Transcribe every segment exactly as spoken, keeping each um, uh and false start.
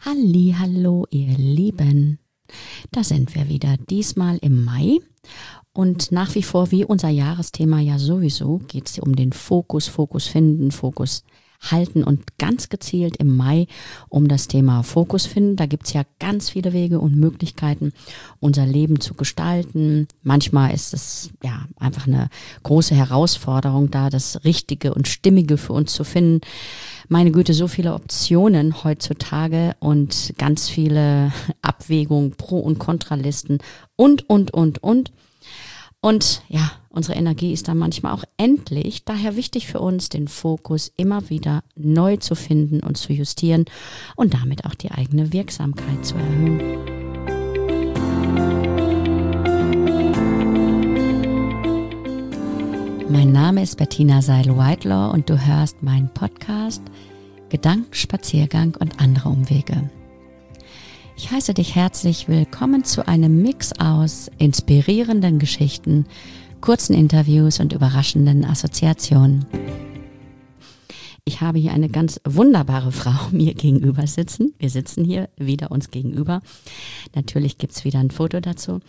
Halli, hallo ihr Lieben, da sind wir wieder, diesmal im Mai und nach wie vor wie unser Jahresthema ja sowieso geht es um den Fokus, Fokus finden, Fokus halten und ganz gezielt im Mai um das Thema Fokus finden. Da gibt es ja ganz viele Wege und Möglichkeiten, unser Leben zu gestalten. Manchmal ist es ja einfach eine große Herausforderung, da das Richtige und Stimmige für uns zu finden. Meine Güte, so viele Optionen heutzutage und ganz viele Abwägungen, Pro- und Kontralisten und, und, und, und. Und ja, unsere Energie ist dann manchmal auch endlich. Daher wichtig für uns, den Fokus immer wieder neu zu finden und zu justieren und damit auch die eigene Wirksamkeit zu erhöhen. Mein Name ist Bettina Seidel-Whitelaw und du hörst meinen Podcast Gedankenspaziergang und andere Umwege. Ich heiße dich herzlich willkommen zu einem Mix aus inspirierenden Geschichten, kurzen Interviews und überraschenden Assoziationen. Ich habe hier eine ganz wunderbare Frau mir gegenüber sitzen. Wir sitzen hier wieder uns gegenüber. Natürlich gibt es wieder ein Foto dazu.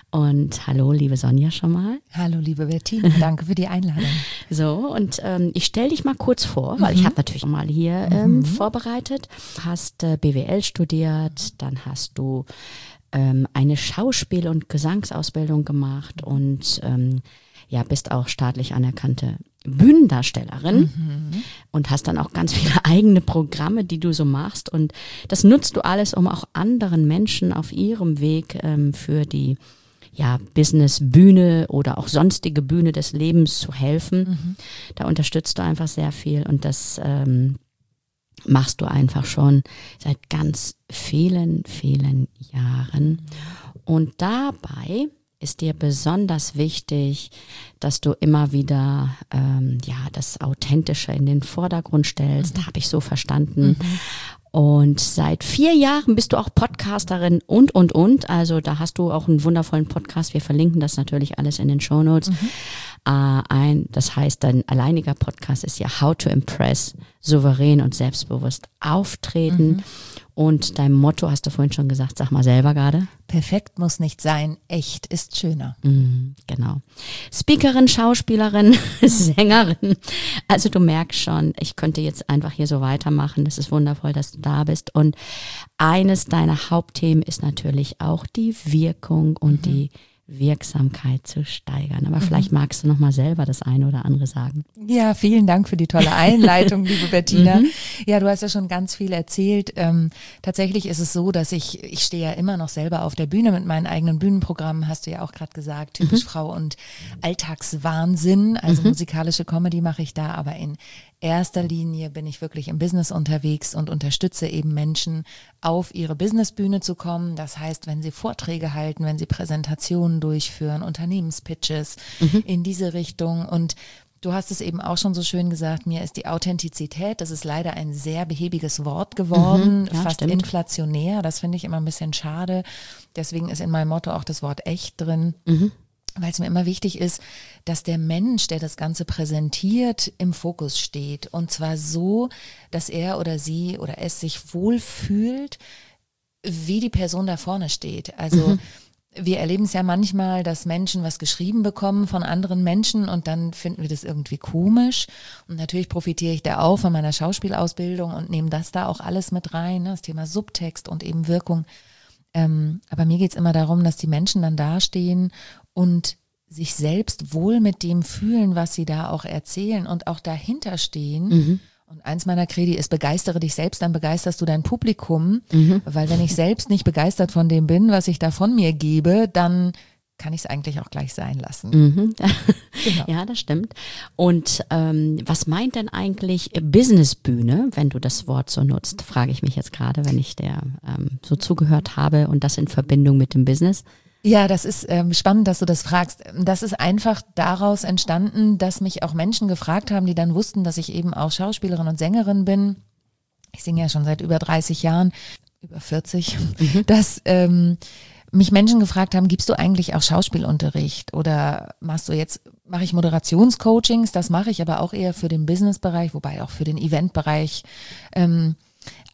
Und hallo, liebe Sonja schon mal. Hallo, liebe Bettina, danke für die Einladung. So, und ähm, ich stelle dich mal kurz vor, weil mhm. ich habe natürlich mal hier ähm, mhm. vorbereitet. Du hast äh, B W L studiert, dann hast du ähm, eine Schauspiel- und Gesangsausbildung gemacht und ähm, ja, bist auch staatlich anerkannte Bühnendarstellerin mhm. und hast dann auch ganz viele eigene Programme, die du so machst, und das nutzt du alles, um auch anderen Menschen auf ihrem Weg ähm, für die ja, Business-Bühne oder auch sonstige Bühne des Lebens zu helfen. Mhm. Da unterstützt du einfach sehr viel und das ähm, machst du einfach schon seit ganz vielen, vielen Jahren. Und dabei ist dir besonders wichtig, dass du immer wieder ähm, ja, das Authentische in den Vordergrund stellst, mhm. habe ich so verstanden. Mhm. Und seit vier Jahren bist du auch Podcasterin und, und, und. Also da hast du auch einen wundervollen Podcast. Wir verlinken das natürlich alles in den Shownotes. Mhm. Äh, ein, das heißt, dein alleiniger Podcast ist ja How to Impress, souverän und selbstbewusst auftreten. Mhm. Und dein Motto hast du vorhin schon gesagt, sag mal selber gerade. Perfekt muss nicht sein, echt ist schöner. Mhm, genau. Speakerin, Schauspielerin, Sängerin. Also du merkst schon, ich könnte jetzt einfach hier so weitermachen. Das ist wundervoll, dass du da bist. Und eines deiner Hauptthemen ist natürlich auch die Wirkung und mhm. die Wirksamkeit zu steigern. Aber mhm. vielleicht magst du noch mal selber das eine oder andere sagen. Ja, vielen Dank für die tolle Einleitung, liebe Bettina. Mhm. Ja, du hast ja schon ganz viel erzählt. Ähm, tatsächlich ist es so, dass ich, ich stehe ja immer noch selber auf der Bühne mit meinen eigenen Bühnenprogrammen, hast du ja auch gerade gesagt, typisch mhm. Frau und Alltagswahnsinn. Also mhm. musikalische Comedy mache ich da, aber in erster Linie bin ich wirklich im Business unterwegs und unterstütze eben Menschen, auf ihre Businessbühne zu kommen. Das heißt, wenn sie Vorträge halten, wenn sie Präsentationen durchführen, Unternehmenspitches mhm. in diese Richtung. Und du hast es eben auch schon so schön gesagt, mir ist die Authentizität, das ist leider ein sehr behäbiges Wort geworden, mhm, ja, fast stimmt. Inflationär. Das finde ich immer ein bisschen schade. Deswegen ist in meinem Motto auch das Wort echt drin. Mhm. Weil es mir immer wichtig ist, dass der Mensch, der das Ganze präsentiert, im Fokus steht. Und zwar so, dass er oder sie oder es sich wohlfühlt, wie die Person da vorne steht. Also mhm. wir erleben es ja manchmal, dass Menschen was geschrieben bekommen von anderen Menschen und dann finden wir das irgendwie komisch. Und natürlich profitiere ich da auch von meiner Schauspielausbildung und nehme das da auch alles mit rein, ne? Das Thema Subtext und eben Wirkung. Ähm, aber mir geht es immer darum, dass die Menschen dann dastehen und sich selbst wohl mit dem fühlen, was sie da auch erzählen und auch dahinter stehen. Mhm. Und eins meiner Credi ist, begeistere dich selbst, dann begeisterst du dein Publikum. Mhm. Weil wenn ich selbst nicht begeistert von dem bin, was ich da von mir gebe, dann kann ich es eigentlich auch gleich sein lassen. Mhm. Genau. Ja, das stimmt. Und ähm, was meint denn eigentlich Businessbühne, wenn du das Wort so nutzt, frage ich mich jetzt gerade, wenn ich der ähm, so zugehört habe und das in Verbindung mit dem Business. Ja, das ist ähm, spannend, dass du das fragst. Das ist einfach daraus entstanden, dass mich auch Menschen gefragt haben, die dann wussten, dass ich eben auch Schauspielerin und Sängerin bin. Ich singe ja schon seit über dreißig Jahren, über vierzig, mhm. dass ähm, mich Menschen gefragt haben, gibst du eigentlich auch Schauspielunterricht oder machst du jetzt, mache ich Moderationscoachings, das mache ich aber auch eher für den Businessbereich, wobei auch für den Eventbereich. Ähm,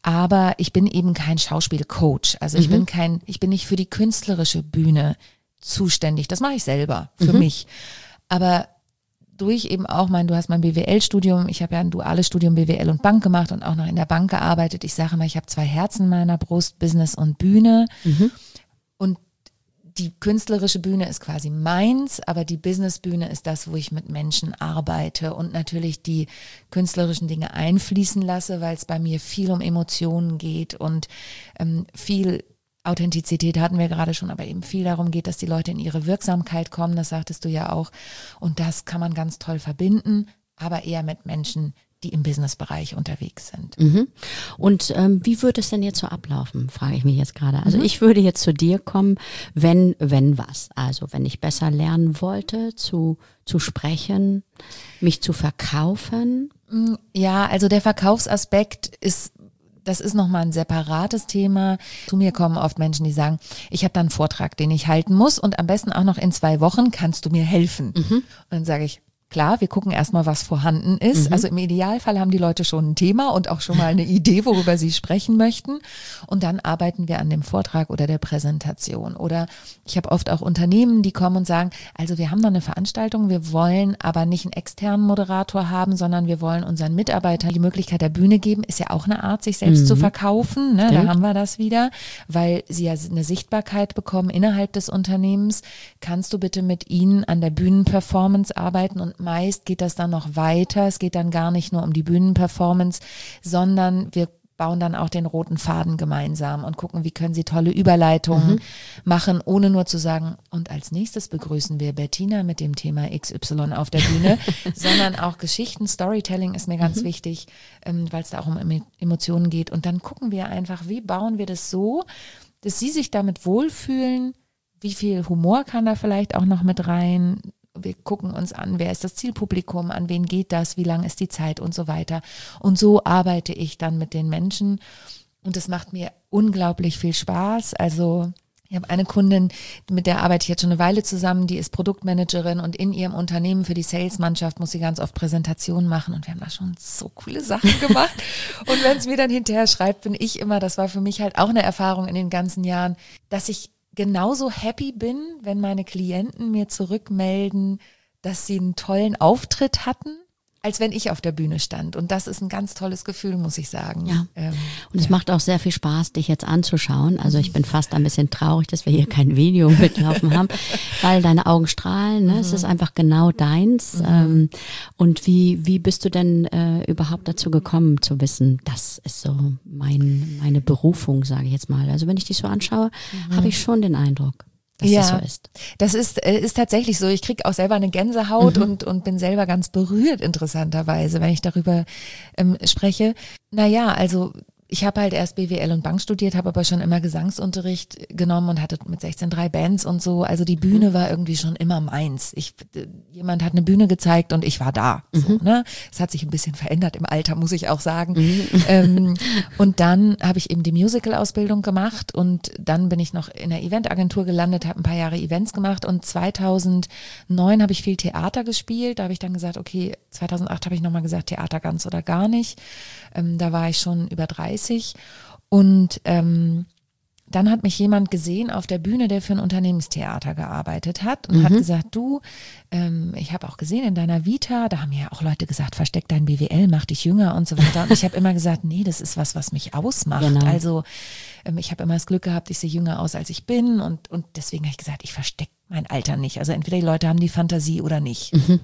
Aber ich bin eben kein Schauspielcoach. Also ich mhm. bin kein, ich bin nicht für die künstlerische Bühne zuständig. Das mache ich selber für mhm. mich. Aber durch eben auch mein, du hast mein B W L-Studium, ich habe ja ein duales Studium B W L und Bank gemacht und auch noch in der Bank gearbeitet. Ich sage mal, ich habe zwei Herzen in meiner Brust, Business und Bühne. Mhm. Und die künstlerische Bühne ist quasi meins, aber die Businessbühne ist das, wo ich mit Menschen arbeite und natürlich die künstlerischen Dinge einfließen lasse, weil es bei mir viel um Emotionen geht und ähm, viel Authentizität hatten wir gerade schon, aber eben viel darum geht, dass die Leute in ihre Wirksamkeit kommen, das sagtest du ja auch. Und das kann man ganz toll verbinden, aber eher mit Menschen, die im Businessbereich unterwegs sind. Mhm. Und ähm, wie würde es denn jetzt so ablaufen, frage ich mich jetzt gerade. Also mhm. ich würde jetzt zu dir kommen, wenn, wenn was. Also wenn ich besser lernen wollte, zu, zu sprechen, mich zu verkaufen. Ja, also der Verkaufsaspekt ist, das ist nochmal ein separates Thema. Zu mir kommen oft Menschen, die sagen, ich habe da einen Vortrag, den ich halten muss und am besten auch noch in zwei Wochen, kannst du mir helfen? Mhm. Und dann sage ich, klar, wir gucken erstmal, was vorhanden ist. Mhm. Also im Idealfall haben die Leute schon ein Thema und auch schon mal eine Idee, worüber sie sprechen möchten. Und dann arbeiten wir an dem Vortrag oder der Präsentation. Oder ich habe oft auch Unternehmen, die kommen und sagen, also wir haben da eine Veranstaltung, wir wollen aber nicht einen externen Moderator haben, sondern wir wollen unseren Mitarbeitern die Möglichkeit der Bühne geben. Ist ja auch eine Art, sich selbst mhm. zu verkaufen. Ne? Da haben wir das wieder, weil sie ja eine Sichtbarkeit bekommen innerhalb des Unternehmens. Kannst du bitte mit ihnen an der Bühnenperformance arbeiten? Und meist geht das dann noch weiter. Es geht dann gar nicht nur um die Bühnenperformance, sondern wir bauen dann auch den roten Faden gemeinsam und gucken, wie können sie tolle Überleitungen mhm. machen, ohne nur zu sagen, und als nächstes begrüßen wir Bettina mit dem Thema X Y auf der Bühne, sondern auch Geschichten, Storytelling ist mir ganz mhm. wichtig, ähm, weil es da auch um Emotionen geht. Und dann gucken wir einfach, wie bauen wir das so, dass sie sich damit wohlfühlen, wie viel Humor kann da vielleicht auch noch mit rein. Wir gucken uns an, wer ist das Zielpublikum, an wen geht das, wie lang ist die Zeit und so weiter. Und so arbeite ich dann mit den Menschen und es macht mir unglaublich viel Spaß. Also ich habe eine Kundin, mit der arbeite ich jetzt schon eine Weile zusammen, die ist Produktmanagerin und in ihrem Unternehmen für die Salesmannschaft muss sie ganz oft Präsentationen machen und wir haben da schon so coole Sachen gemacht. Und wenn es mir dann hinterher schreibt, bin ich immer, das war für mich halt auch eine Erfahrung in den ganzen Jahren, dass ich genauso happy bin, wenn meine Klienten mir zurückmelden, dass sie einen tollen Auftritt hatten, als wenn ich auf der Bühne stand. Und das ist ein ganz tolles Gefühl, muss ich sagen. Ja. Ähm, und es ja. macht auch sehr viel Spaß, dich jetzt anzuschauen. Also ich bin fast ein bisschen traurig, dass wir hier kein Video mitlaufen haben, weil deine Augen strahlen. Ne? Mhm. Es ist einfach genau deins. Mhm. Ähm, und wie wie bist du denn äh, überhaupt dazu gekommen, zu wissen, das ist so mein meine Berufung, sage ich jetzt mal. Also wenn ich dich so anschaue, mhm. habe ich schon den Eindruck, dass ja, das so ist. Das ist, ist tatsächlich so. Ich kriege auch selber eine Gänsehaut mhm. und, und bin selber ganz berührt, interessanterweise, wenn ich darüber ähm, spreche. Naja, also ich habe halt erst B W L und Bank studiert, habe aber schon immer Gesangsunterricht genommen und hatte mit sechzehn drei Bands und so. Also die Bühne war irgendwie schon immer meins. Ich, jemand hat eine Bühne gezeigt und ich war da. So, mhm. ne? Es hat sich ein bisschen verändert im Alter, muss ich auch sagen. Mhm. Ähm, und dann habe ich eben die Musical-Ausbildung gemacht und dann bin ich noch in der Eventagentur gelandet, habe ein paar Jahre Events gemacht und zweitausendneun habe ich viel Theater gespielt. Da habe ich dann gesagt, okay, zweitausendacht habe ich nochmal gesagt, Theater ganz oder gar nicht. Ähm, da war ich schon über dreißig und ähm, dann hat mich jemand gesehen auf der Bühne, der für ein Unternehmenstheater gearbeitet hat und mhm. hat gesagt, du, ähm, ich habe auch gesehen in deiner Vita, da haben ja auch Leute gesagt, versteck dein B W L, mach dich jünger und so weiter. Und ich habe immer gesagt, nee, das ist was, was mich ausmacht. Genau. Also ähm, ich habe immer das Glück gehabt, ich sehe jünger aus, als ich bin und, und deswegen habe ich gesagt, ich verstecke mein Alter nicht. Also entweder die Leute haben die Fantasie oder nicht. Mhm.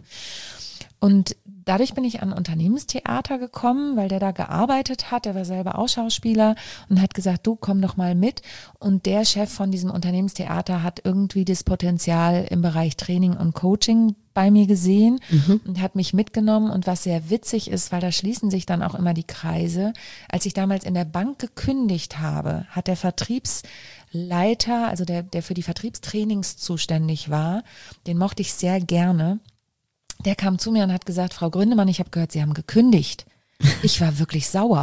Und dadurch bin ich an Unternehmenstheater gekommen, weil der da gearbeitet hat. Der war selber auch Schauspieler und hat gesagt, du komm doch mal mit. Und der Chef von diesem Unternehmenstheater hat irgendwie das Potenzial im Bereich Training und Coaching bei mir gesehen mhm. und hat mich mitgenommen. Und was sehr witzig ist, weil da schließen sich dann auch immer die Kreise. Als ich damals in der Bank gekündigt habe, hat der Vertriebsleiter, also der, der für die Vertriebstrainings zuständig war, den mochte ich sehr gerne. Der kam zu mir und hat gesagt, Frau Gründemann, ich habe gehört, Sie haben gekündigt. Ich war wirklich sauer.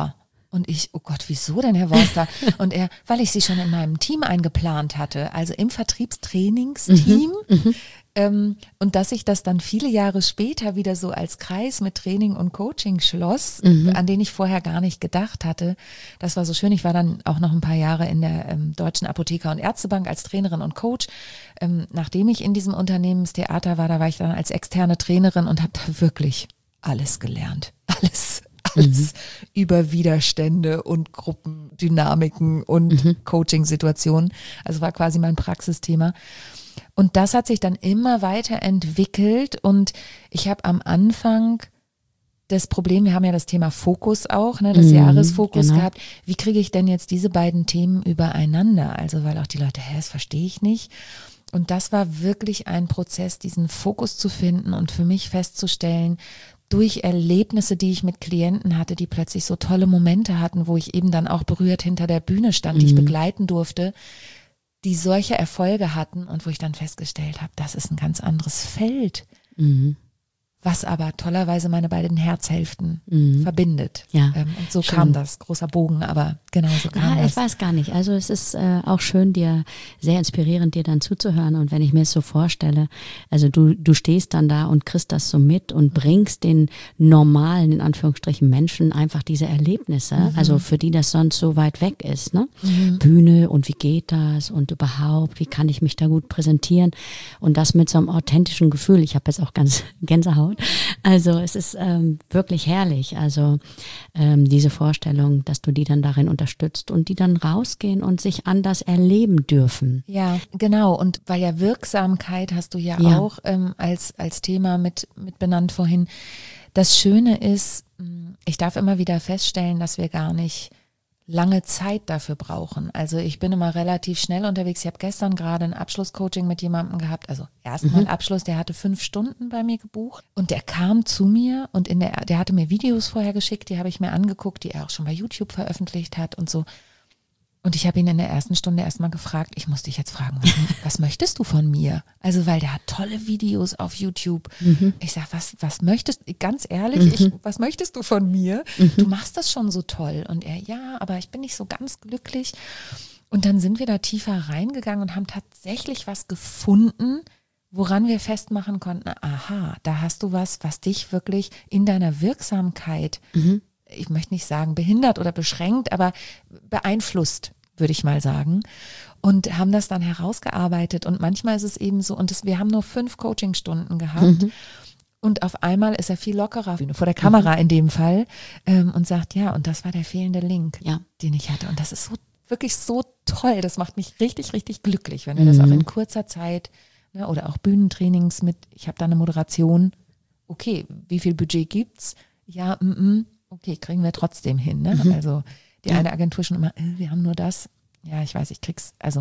Und ich, oh Gott, wieso denn, Herr Worster? Und er, weil ich sie schon in meinem Team eingeplant hatte, also im Vertriebstrainingsteam. Mhm, ähm, und dass sich das dann viele Jahre später wieder so als Kreis mit Training und Coaching schloss, mhm. an den ich vorher gar nicht gedacht hatte. Das war so schön. Ich war dann auch noch ein paar Jahre in der ähm, Deutschen Apotheker- und Ärztebank als Trainerin und Coach. Ähm, nachdem ich in diesem Unternehmenstheater war, da war ich dann als externe Trainerin und habe da wirklich alles gelernt. Alles Alles mhm. über Widerstände und Gruppendynamiken und mhm. Coaching-Situationen. Also war quasi mein Praxisthema. Und das hat sich dann immer weiter entwickelt und ich habe am Anfang das Problem, wir haben ja das Thema Fokus auch, ne, das mhm, Jahresfokus genau. gehabt. Wie kriege ich denn jetzt diese beiden Themen übereinander? Also weil auch die Leute, hä, das verstehe ich nicht. Und das war wirklich ein Prozess, diesen Fokus zu finden und für mich festzustellen, durch Erlebnisse, die ich mit Klienten hatte, die plötzlich so tolle Momente hatten, wo ich eben dann auch berührt hinter der Bühne stand, mhm. die ich begleiten durfte, die solche Erfolge hatten und wo ich dann festgestellt habe, das ist ein ganz anderes Feld, mhm. was aber tollerweise meine beiden Herzhälften mhm. verbindet. Ja, ähm, und so schön. kam das, großer Bogen, aber genau so kam ja, das. Ich weiß gar nicht, also es ist äh, auch schön, dir sehr inspirierend, dir dann zuzuhören und wenn ich mir es so vorstelle, also du du stehst dann da und kriegst das so mit und bringst den normalen, in Anführungsstrichen, Menschen einfach diese Erlebnisse, mhm. also für die das sonst so weit weg ist, ne? Mhm. Bühne und wie geht das und überhaupt, wie kann ich mich da gut präsentieren und das mit so einem authentischen Gefühl, ich habe jetzt auch ganz Gänsehaut. Also es ist ähm, wirklich herrlich, also ähm, diese Vorstellung, dass du die dann darin unterstützt und die dann rausgehen und sich anders erleben dürfen. Ja, genau. Und weil ja Wirksamkeit hast du ja, ja. auch ähm, als, als Thema mit, mit benannt vorhin. Das Schöne ist, ich darf immer wieder feststellen, dass wir gar nicht lange Zeit dafür brauchen. Also ich bin immer relativ schnell unterwegs. Ich habe gestern gerade ein Abschlusscoaching mit jemandem gehabt, also erstmal mhm. Abschluss, der hatte fünf Stunden bei mir gebucht und der kam zu mir und in der, der hatte mir Videos vorher geschickt, die habe ich mir angeguckt, die er auch schon bei YouTube veröffentlicht hat und so. Und ich habe ihn in der ersten Stunde erstmal gefragt, ich muss dich jetzt fragen, was, was möchtest du von mir? Also weil der hat tolle Videos auf YouTube. Mhm. Ich sage, was, was möchtest du, ganz ehrlich, mhm. ich, was möchtest du von mir? Mhm. Du machst das schon so toll. Und er, ja, aber ich bin nicht so ganz glücklich. Und dann sind wir da tiefer reingegangen und haben tatsächlich was gefunden, woran wir festmachen konnten, aha, da hast du was, was dich wirklich in deiner Wirksamkeit mhm. ich möchte nicht sagen behindert oder beschränkt, aber beeinflusst, würde ich mal sagen. Und haben das dann herausgearbeitet. Und manchmal ist es eben so, und das, wir haben nur fünf Coachingstunden gehabt. Mhm. Und auf einmal ist er viel lockerer, vor der Kamera mhm. in dem Fall, ähm, und sagt, ja, und das war der fehlende Link, ja. den ich hatte. Und das ist so wirklich so toll. Das macht mich richtig, richtig glücklich, wenn wir mhm. das auch in kurzer Zeit, ne, oder auch Bühnentrainings mit, ich habe da eine Moderation, okay, wie viel Budget gibt's? Ja, mm, mm. Okay, kriegen wir trotzdem hin. Ne? Mhm. Also die ja. eine Agentur schon immer, äh, wir haben nur das. Ja, ich weiß, ich krieg's. Also,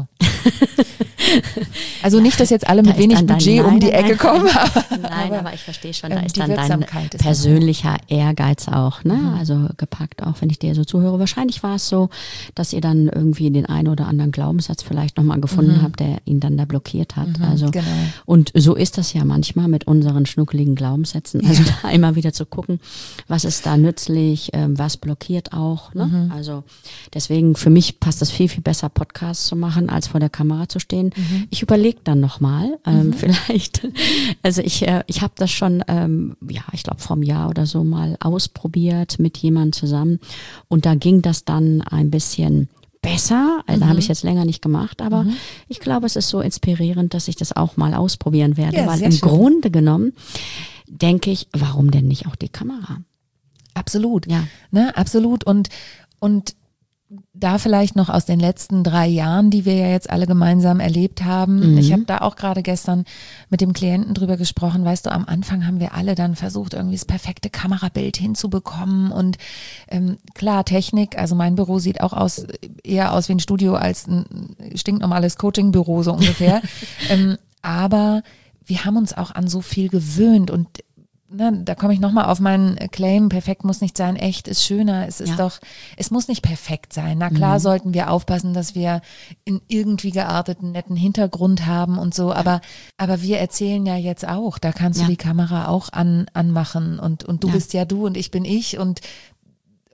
also nicht, dass jetzt alle mit wenig Budget um die Ecke kommen. Nein, aber ich verstehe schon, da ist dann dein persönlicher Ehrgeiz auch, ne? Mhm. Also gepackt auch, wenn ich dir so zuhöre. Wahrscheinlich war es so, dass ihr dann irgendwie den einen oder anderen Glaubenssatz vielleicht nochmal gefunden mhm. habt, der ihn dann da blockiert hat. Mhm, also genau. Und so ist das ja manchmal mit unseren schnuckeligen Glaubenssätzen. Also ja. da immer wieder zu gucken, was ist da nützlich, was blockiert auch. Ne? Mhm. Also deswegen, für mich passt das viel, viel besser, Podcasts zu machen, als vor der Kamera zu stehen. Mhm. Ich überlege dann nochmal, ähm, mhm. vielleicht, also ich, äh, ich habe das schon, ähm, ja, ich glaube vor einem Jahr oder so mal ausprobiert mit jemandem zusammen und da ging das dann ein bisschen besser, also mhm. habe ich jetzt länger nicht gemacht, aber mhm. ich glaube, es ist so inspirierend, dass ich das auch mal ausprobieren werde, ja, weil im schön. Grunde genommen denke ich, warum denn nicht auch die Kamera? Absolut, ja, ne, absolut und und da vielleicht noch aus den letzten drei Jahren, die wir ja jetzt alle gemeinsam erlebt haben. Mhm. Ich habe da auch gerade gestern mit dem Klienten drüber gesprochen. Weißt du, am Anfang haben wir alle dann versucht, irgendwie das perfekte Kamerabild hinzubekommen. Und ähm, klar, Technik, also mein Büro sieht auch aus eher aus wie ein Studio als ein stinknormales Coachingbüro so ungefähr. ähm, aber wir haben uns auch an so viel gewöhnt und Ne, da komme ich nochmal auf meinen Claim, perfekt muss nicht sein, echt ist schöner, es ist ja. doch, es muss nicht perfekt sein. Na klar mhm. sollten wir aufpassen, dass wir einen irgendwie gearteten, netten Hintergrund haben und so, aber, aber wir erzählen ja jetzt auch, da kannst ja. du die Kamera auch an, anmachen und, und du ja. bist ja du und ich bin ich und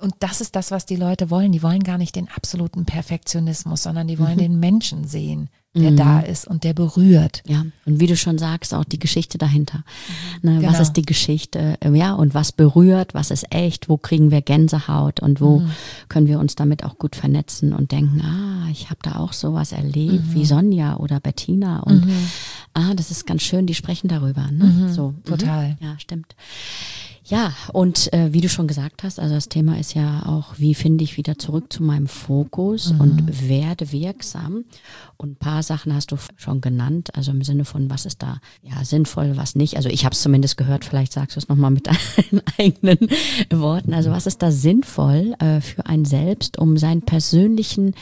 und das ist das, was die Leute wollen. Die wollen gar nicht den absoluten Perfektionismus, sondern die wollen mhm. den Menschen sehen, der mhm. da ist und der berührt. Ja, und wie du schon sagst, auch die Geschichte dahinter. Mhm. Ne, genau. Was ist die Geschichte? Ja, und was berührt, was ist echt, wo kriegen wir Gänsehaut und wo mhm. können wir uns damit auch gut vernetzen und denken, ah, ich habe da auch sowas erlebt, mhm. wie Sonja oder Bettina und mhm. ah, das ist ganz schön, die sprechen darüber. Ne? Mhm. So, total. Mhm. Ja, stimmt. Ja, und äh, wie du schon gesagt hast, also das Thema ist ja auch, wie finde ich wieder zurück zu meinem Fokus mhm. und werde wirksam. Und ein paar Sachen hast du schon genannt, also im Sinne von, was ist da ja sinnvoll, was nicht. Also ich habe es zumindest gehört, vielleicht sagst du es nochmal mit deinen eigenen Worten. Also was ist da sinnvoll äh, für einen selbst, um seinen persönlichen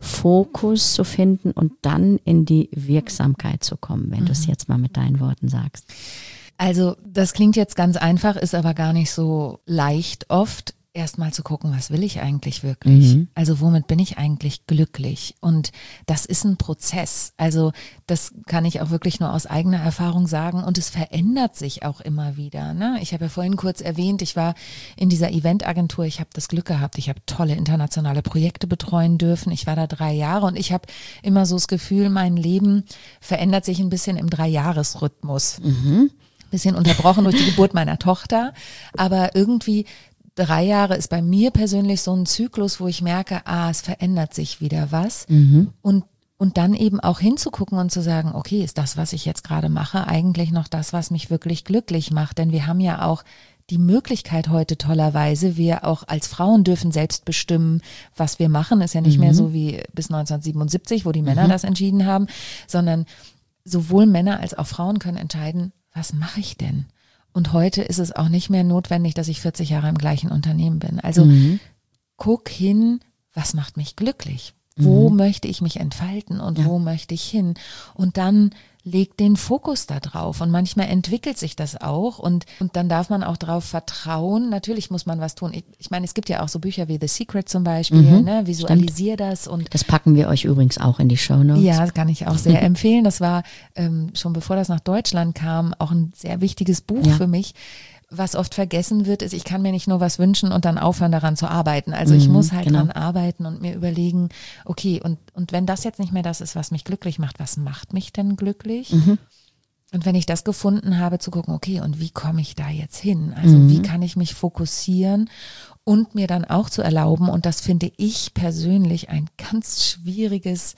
Fokus zu finden und dann in die Wirksamkeit zu kommen, wenn mhm. du es jetzt mal mit deinen Worten sagst. Also das klingt jetzt ganz einfach, ist aber gar nicht so leicht oft, erstmal zu gucken, was will ich eigentlich wirklich? Mhm. Also womit bin ich eigentlich glücklich? Und das ist ein Prozess. Also das kann ich auch wirklich nur aus eigener Erfahrung sagen und es verändert sich auch immer wieder. Ne? Ich habe ja vorhin kurz erwähnt, ich war in dieser Eventagentur, ich habe das Glück gehabt, ich habe tolle internationale Projekte betreuen dürfen. Ich war da drei Jahre und ich habe immer so das Gefühl, mein Leben verändert sich ein bisschen im Dreijahresrhythmus. Mhm. Bisschen unterbrochen durch die Geburt meiner Tochter, aber irgendwie drei Jahre ist bei mir persönlich so ein Zyklus, wo ich merke, ah, es verändert sich wieder was mhm. und und dann eben auch hinzugucken und zu sagen, okay, ist das, was ich jetzt gerade mache, eigentlich noch das, was mich wirklich glücklich macht, denn wir haben ja auch die Möglichkeit heute tollerweise, wir auch als Frauen dürfen selbst bestimmen, was wir machen, ist ja nicht mhm. mehr so wie bis neunzehnhundertsiebenundsiebzig, wo die Männer mhm. das entschieden haben, sondern sowohl Männer als auch Frauen können entscheiden, was mache ich denn? Und heute ist es auch nicht mehr notwendig, dass ich vierzig Jahre im gleichen Unternehmen bin. Also mhm. guck hin, was macht mich glücklich? Wo mhm. möchte ich mich entfalten und ja. wo möchte ich hin? Und dann leg den Fokus da drauf. Und manchmal entwickelt sich das auch und, und dann darf man auch drauf vertrauen. Natürlich muss man was tun. Ich, ich meine, es gibt ja auch so Bücher wie The Secret zum Beispiel, mhm. ne? Visualisier Stimmt. das. Und das packen wir euch übrigens auch in die Shownotes. Ja, das kann ich auch sehr empfehlen. Das war ähm, schon bevor das nach Deutschland kam, auch ein sehr wichtiges Buch ja. für mich. Was oft vergessen wird, ist, ich kann mir nicht nur was wünschen und dann aufhören, daran zu arbeiten. Also ich mhm, muss halt genau. dran arbeiten und mir überlegen, okay, und, und wenn das jetzt nicht mehr das ist, was mich glücklich macht, was macht mich denn glücklich? Mhm. Und wenn ich das gefunden habe, zu gucken, okay, und wie komme ich da jetzt hin? Also mhm. wie kann ich mich fokussieren und mir dann auch zu erlauben, und das finde ich persönlich ein ganz schwieriges,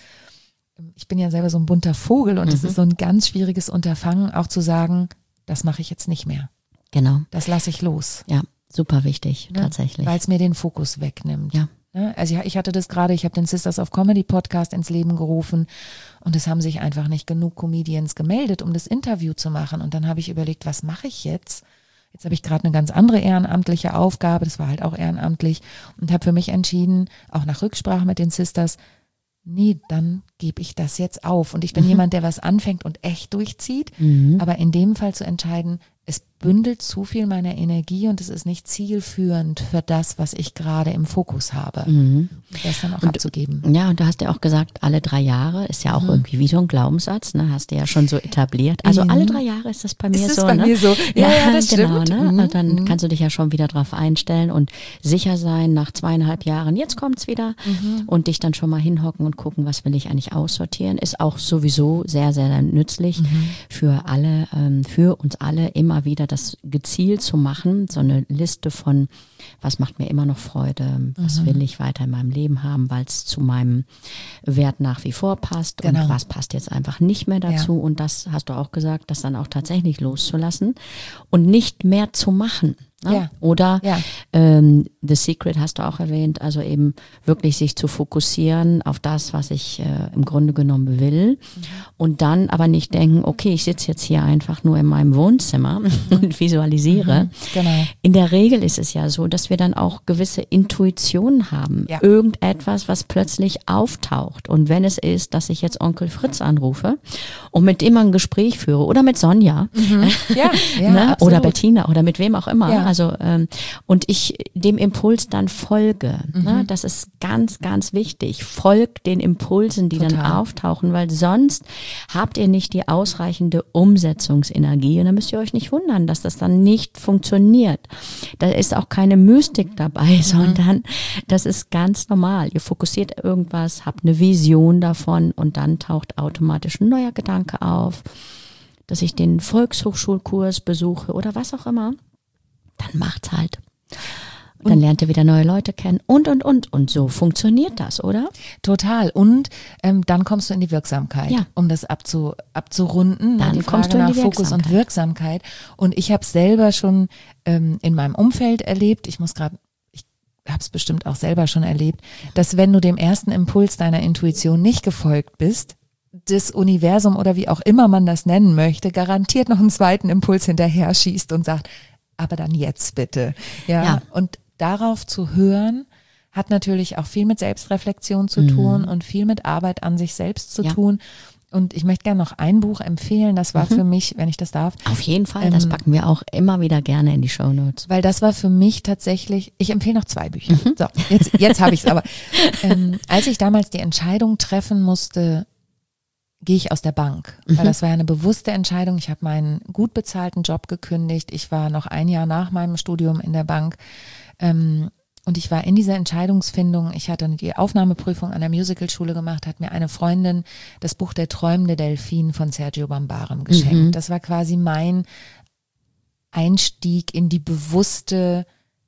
ich bin ja selber so ein bunter Vogel und es mhm. ist so ein ganz schwieriges Unterfangen, auch zu sagen, das mache ich jetzt nicht mehr. Genau. Das lasse ich los. Ja, super wichtig, ne? Tatsächlich. Weil es mir den Fokus wegnimmt. Ja. Ne? Also ich hatte das gerade, ich habe den Sisters of Comedy Podcast ins Leben gerufen und es haben sich einfach nicht genug Comedians gemeldet, um das Interview zu machen. Und dann habe ich überlegt, was mache ich jetzt? Jetzt habe ich gerade eine ganz andere ehrenamtliche Aufgabe, das war halt auch ehrenamtlich, und habe für mich entschieden, auch nach Rücksprache mit den Sisters, nee, dann gebe ich das jetzt auf. Und ich bin mhm. jemand, der was anfängt und echt durchzieht, mhm. aber in dem Fall zu entscheiden, es bündelt zu viel meiner Energie und es ist nicht zielführend für das, was ich gerade im Fokus habe. Mhm. Das dann auch und, abzugeben. Ja, und du hast ja auch gesagt, alle drei Jahre ist ja auch mhm. irgendwie wie so ein Glaubenssatz, ne? Hast du ja schon so etabliert. Also mhm. alle drei Jahre ist das bei mir ist so. Bei ne? mir so. Ja, ja, ja, das genau, stimmt. Ne? Mhm. Und dann mhm. kannst du dich ja schon wieder drauf einstellen und sicher sein, nach zweieinhalb Jahren, jetzt kommt's wieder, mhm. und dich dann schon mal hinhocken und gucken, was will ich eigentlich aussortieren. Ist auch sowieso sehr, sehr nützlich mhm. für alle, ähm, für uns alle immer wieder das gezielt zu machen, so eine Liste von, was macht mir immer noch Freude, was mhm. will ich weiter in meinem Leben haben, weil es zu meinem Wert nach wie vor passt, genau. und was passt jetzt einfach nicht mehr dazu, ja. und das hast du auch gesagt, das dann auch tatsächlich loszulassen und nicht mehr zu machen. Ne? Ja. Oder ja. Ähm, The Secret hast du auch erwähnt, also eben wirklich sich zu fokussieren auf das, was ich äh, im Grunde genommen will, mhm. und dann aber nicht denken, okay, ich sitze jetzt hier einfach nur in meinem Wohnzimmer mhm. und visualisiere. Mhm. Genau. In der Regel ist es ja so, dass wir dann auch gewisse Intuitionen haben, ja. irgendetwas, was plötzlich auftaucht, und wenn es ist, dass ich jetzt Onkel Fritz anrufe und mit dem ein Gespräch führe oder mit Sonja mhm. ja, ja, ne? oder Bettina oder mit wem auch immer, ja. Also ähm, und ich dem Impuls dann folge. Mhm. Ne? Das ist ganz, ganz wichtig. Folgt den Impulsen, die Total. dann auftauchen, weil sonst habt ihr nicht die ausreichende Umsetzungsenergie und dann müsst ihr euch nicht wundern, dass das dann nicht funktioniert. Da ist auch keine Mystik dabei, mhm. sondern das ist ganz normal. Ihr fokussiert irgendwas, habt eine Vision davon und dann taucht automatisch ein neuer Gedanke auf, dass ich den Volkshochschulkurs besuche oder was auch immer. Dann macht's halt. Und dann lernt ihr wieder neue Leute kennen und, und, und. Und so funktioniert das, oder? Total. Und ähm, dann kommst du in die Wirksamkeit, ja. um das abzu, abzurunden. Dann die kommst Frage du in die nach Fokus und Wirksamkeit. Und ich habe es selber schon ähm, in meinem Umfeld erlebt. Ich muss gerade, ich habe es bestimmt auch selber schon erlebt, dass wenn du dem ersten Impuls deiner Intuition nicht gefolgt bist, das Universum oder wie auch immer man das nennen möchte, garantiert noch einen zweiten Impuls hinterher schießt und sagt, aber dann jetzt bitte. Ja, ja. Und darauf zu hören, hat natürlich auch viel mit Selbstreflexion zu tun mhm. und viel mit Arbeit an sich selbst zu ja. tun. Und ich möchte gerne noch ein Buch empfehlen, das war mhm. für mich, wenn ich das darf. Auf jeden Fall, ähm, das packen wir auch immer wieder gerne in die Shownotes. Weil das war für mich tatsächlich, ich empfehle noch zwei Bücher. Mhm. So, jetzt, jetzt habe ich es aber. Ähm, als ich damals die Entscheidung treffen musste, gehe ich aus der Bank, weil mhm. das war ja eine bewusste Entscheidung. Ich habe meinen gut bezahlten Job gekündigt. Ich war noch ein Jahr nach meinem Studium in der Bank ähm, und ich war in dieser Entscheidungsfindung. Ich hatte die Aufnahmeprüfung an der Musicalschule gemacht, hat mir eine Freundin das Buch Der träumende Delfin von Sergio Bambarem geschenkt. Mhm. Das war quasi mein Einstieg in die bewusste,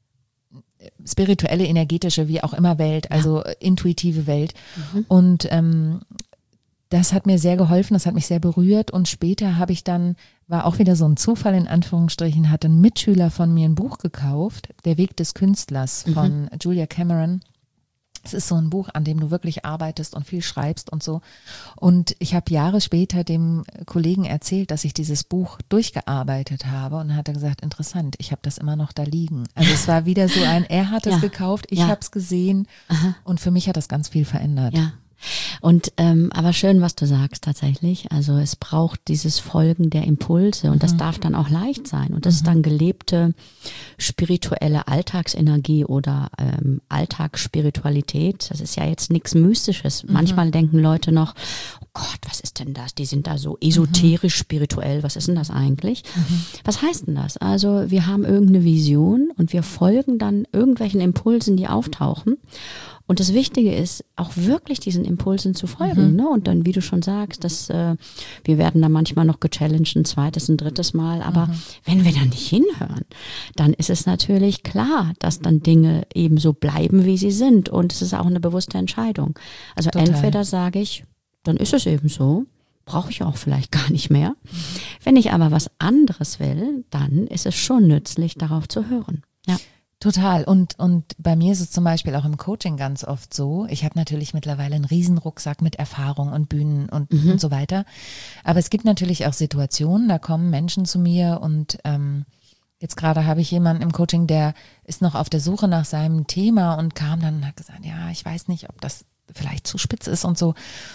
spirituelle, energetische, wie auch immer Welt, also ja. intuitive Welt. Mhm. Und ähm, das hat mir sehr geholfen, das hat mich sehr berührt und später habe ich dann, war auch wieder so ein Zufall in Anführungsstrichen, hat ein Mitschüler von mir ein Buch gekauft, Der Weg des Künstlers von mhm. Julia Cameron. Es ist so ein Buch, an dem du wirklich arbeitest und viel schreibst und so. Und ich habe Jahre später dem Kollegen erzählt, dass ich dieses Buch durchgearbeitet habe und dann hat er gesagt, interessant, ich habe das immer noch da liegen. Also es war wieder so ein, er hat es ja. gekauft, ich ja. habe es gesehen Aha. und für mich hat das ganz viel verändert. Ja. Und ähm, aber schön, was du sagst tatsächlich. Also es braucht dieses Folgen der Impulse und mhm. das darf dann auch leicht sein. Und das mhm. ist dann gelebte spirituelle Alltagsenergie oder ähm, Alltagsspiritualität. Das ist ja jetzt nichts Mystisches. Mhm. Manchmal denken Leute noch, oh Gott, was ist denn das? Die sind da so esoterisch spirituell. Was ist denn das eigentlich? Mhm. Was heißt denn das? Also wir haben irgendeine Vision und wir folgen dann irgendwelchen Impulsen, die auftauchen. Und das Wichtige ist, auch wirklich diesen Impulsen zu folgen. Mhm. Ne? Und dann, wie du schon sagst, dass, äh, wir werden da manchmal noch gechallenged, ein zweites, ein drittes Mal. Aber mhm. wenn wir da nicht hinhören, dann ist es natürlich klar, dass dann Dinge eben so bleiben, wie sie sind. Und es ist auch eine bewusste Entscheidung. Also Total. Entweder sage ich, dann ist es eben so, brauche ich auch vielleicht gar nicht mehr. Mhm. Wenn ich aber was anderes will, dann ist es schon nützlich, darauf zu hören. Ja. Total. Und, und bei mir ist es zum Beispiel auch im Coaching ganz oft so, ich habe natürlich mittlerweile einen riesen Rucksack mit Erfahrung und Bühnen und, mhm. und so weiter. Aber es gibt natürlich auch Situationen, da kommen Menschen zu mir und ähm, jetzt gerade habe ich jemanden im Coaching, der ist noch auf der Suche nach seinem Thema und kam dann und hat gesagt, ja, ich weiß nicht, ob das vielleicht zu spitz ist und so.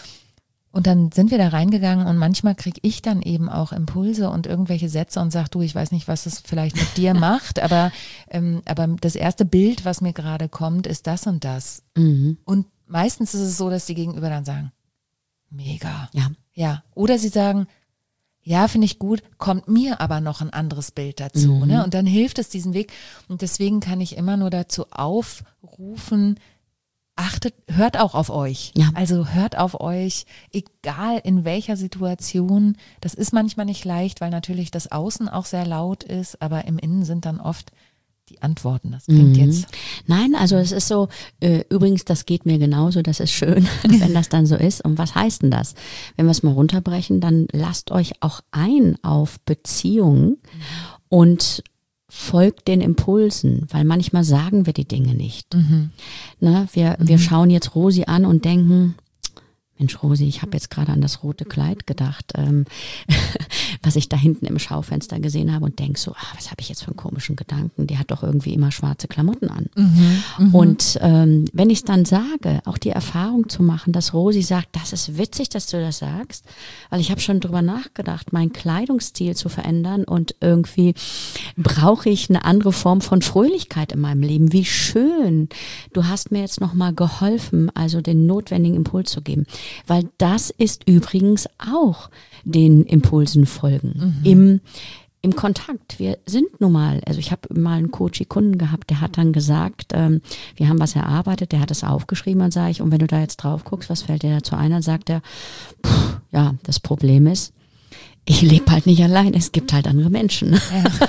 Und dann sind wir da reingegangen und manchmal kriege ich dann eben auch Impulse und irgendwelche Sätze und sag, du, ich weiß nicht, was es vielleicht mit dir macht, aber, ähm, aber das erste Bild, was mir gerade kommt, ist das und das. Mhm. Und meistens ist es so, dass die Gegenüber dann sagen, mega. Ja. Ja. Oder sie sagen, ja, finde ich gut, kommt mir aber noch ein anderes Bild dazu. Mhm. Ne? Und dann hilft es diesen Weg. Und deswegen kann ich immer nur dazu aufrufen, achtet, hört auch auf euch. Ja. Also hört auf euch, egal in welcher Situation. Das ist manchmal nicht leicht, weil natürlich das Außen auch sehr laut ist, aber im Innen sind dann oft die Antworten. Das klingt mhm. jetzt. Nein, also es ist so, äh, übrigens, das geht mir genauso, das ist schön, wenn das dann so ist. Und was heißt denn das? Wenn wir es mal runterbrechen, dann lasst euch auch ein auf Beziehungen mhm. und folgt den Impulsen, weil manchmal sagen wir die Dinge nicht. Mhm. Ne, wir, mhm. wir schauen jetzt Rosi an und denken, Mensch Rosi, ich habe jetzt gerade an das rote Kleid gedacht. Ähm, was ich da hinten im Schaufenster gesehen habe und denke so, ah, was habe ich jetzt für einen komischen Gedanken? Die hat doch irgendwie immer schwarze Klamotten an. Mhm, mh. Und ähm, wenn ich es dann sage, auch die Erfahrung zu machen, dass Rosi sagt, das ist witzig, dass du das sagst, weil ich habe schon drüber nachgedacht, meinen Kleidungsstil zu verändern und irgendwie brauche ich eine andere Form von Fröhlichkeit in meinem Leben. Wie schön, du hast mir jetzt nochmal geholfen, also den notwendigen Impuls zu geben, weil das ist übrigens auch den Impulsen folgen, mhm. im, im Kontakt. Wir sind nun mal, also ich habe mal einen Coachie-Kunden gehabt, der hat dann gesagt, ähm, wir haben was erarbeitet, der hat es aufgeschrieben und sage ich, und wenn du da jetzt drauf guckst, was fällt dir dazu ein? Dann sagt er, pff, ja, das Problem ist, ich lebe halt nicht allein, es gibt halt andere Menschen. Ja.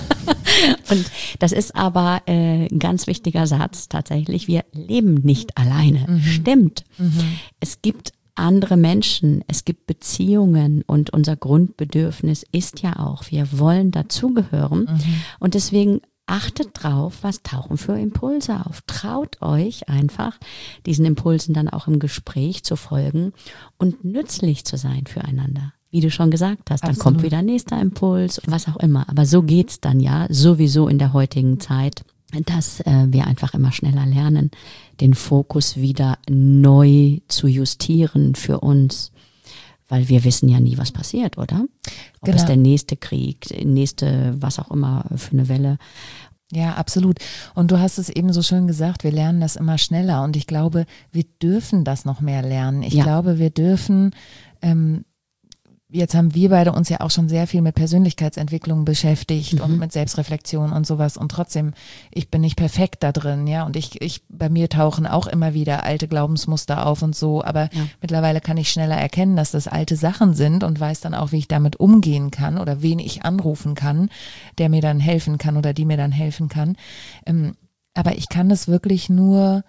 Und das ist aber äh, ein ganz wichtiger Satz tatsächlich, wir leben nicht alleine. Mhm. Stimmt. Mhm. Es gibt andere Menschen, es gibt Beziehungen und unser Grundbedürfnis ist ja auch, wir wollen dazugehören mhm. und deswegen achtet drauf, was tauchen für Impulse auf. Traut euch einfach, diesen Impulsen dann auch im Gespräch zu folgen und nützlich zu sein füreinander. Wie du schon gesagt hast, dann Absolut. Kommt wieder ein nächster Impuls, was auch immer. Aber so geht's dann ja sowieso in der heutigen Zeit, dass äh, wir einfach immer schneller lernen, den Fokus wieder neu zu justieren für uns. Weil wir wissen ja nie, was passiert, oder? Ob genau. es der nächste Krieg, nächste, was auch immer für eine Welle. Ja, absolut. Und du hast es eben so schön gesagt, wir lernen das immer schneller. Und ich glaube, wir dürfen das noch mehr lernen. Ich ja. glaube, wir dürfen... Ähm, Jetzt haben wir beide uns ja auch schon sehr viel mit Persönlichkeitsentwicklung beschäftigt mhm. und mit Selbstreflexion und sowas. Und trotzdem, ich bin nicht perfekt da drin, ja. Und ich, ich, bei mir tauchen auch immer wieder alte Glaubensmuster auf und so. Aber ja. mittlerweile kann ich schneller erkennen, dass das alte Sachen sind und weiß dann auch, wie ich damit umgehen kann oder wen ich anrufen kann, der mir dann helfen kann oder die mir dann helfen kann. Ähm, aber ich kann das wirklich nur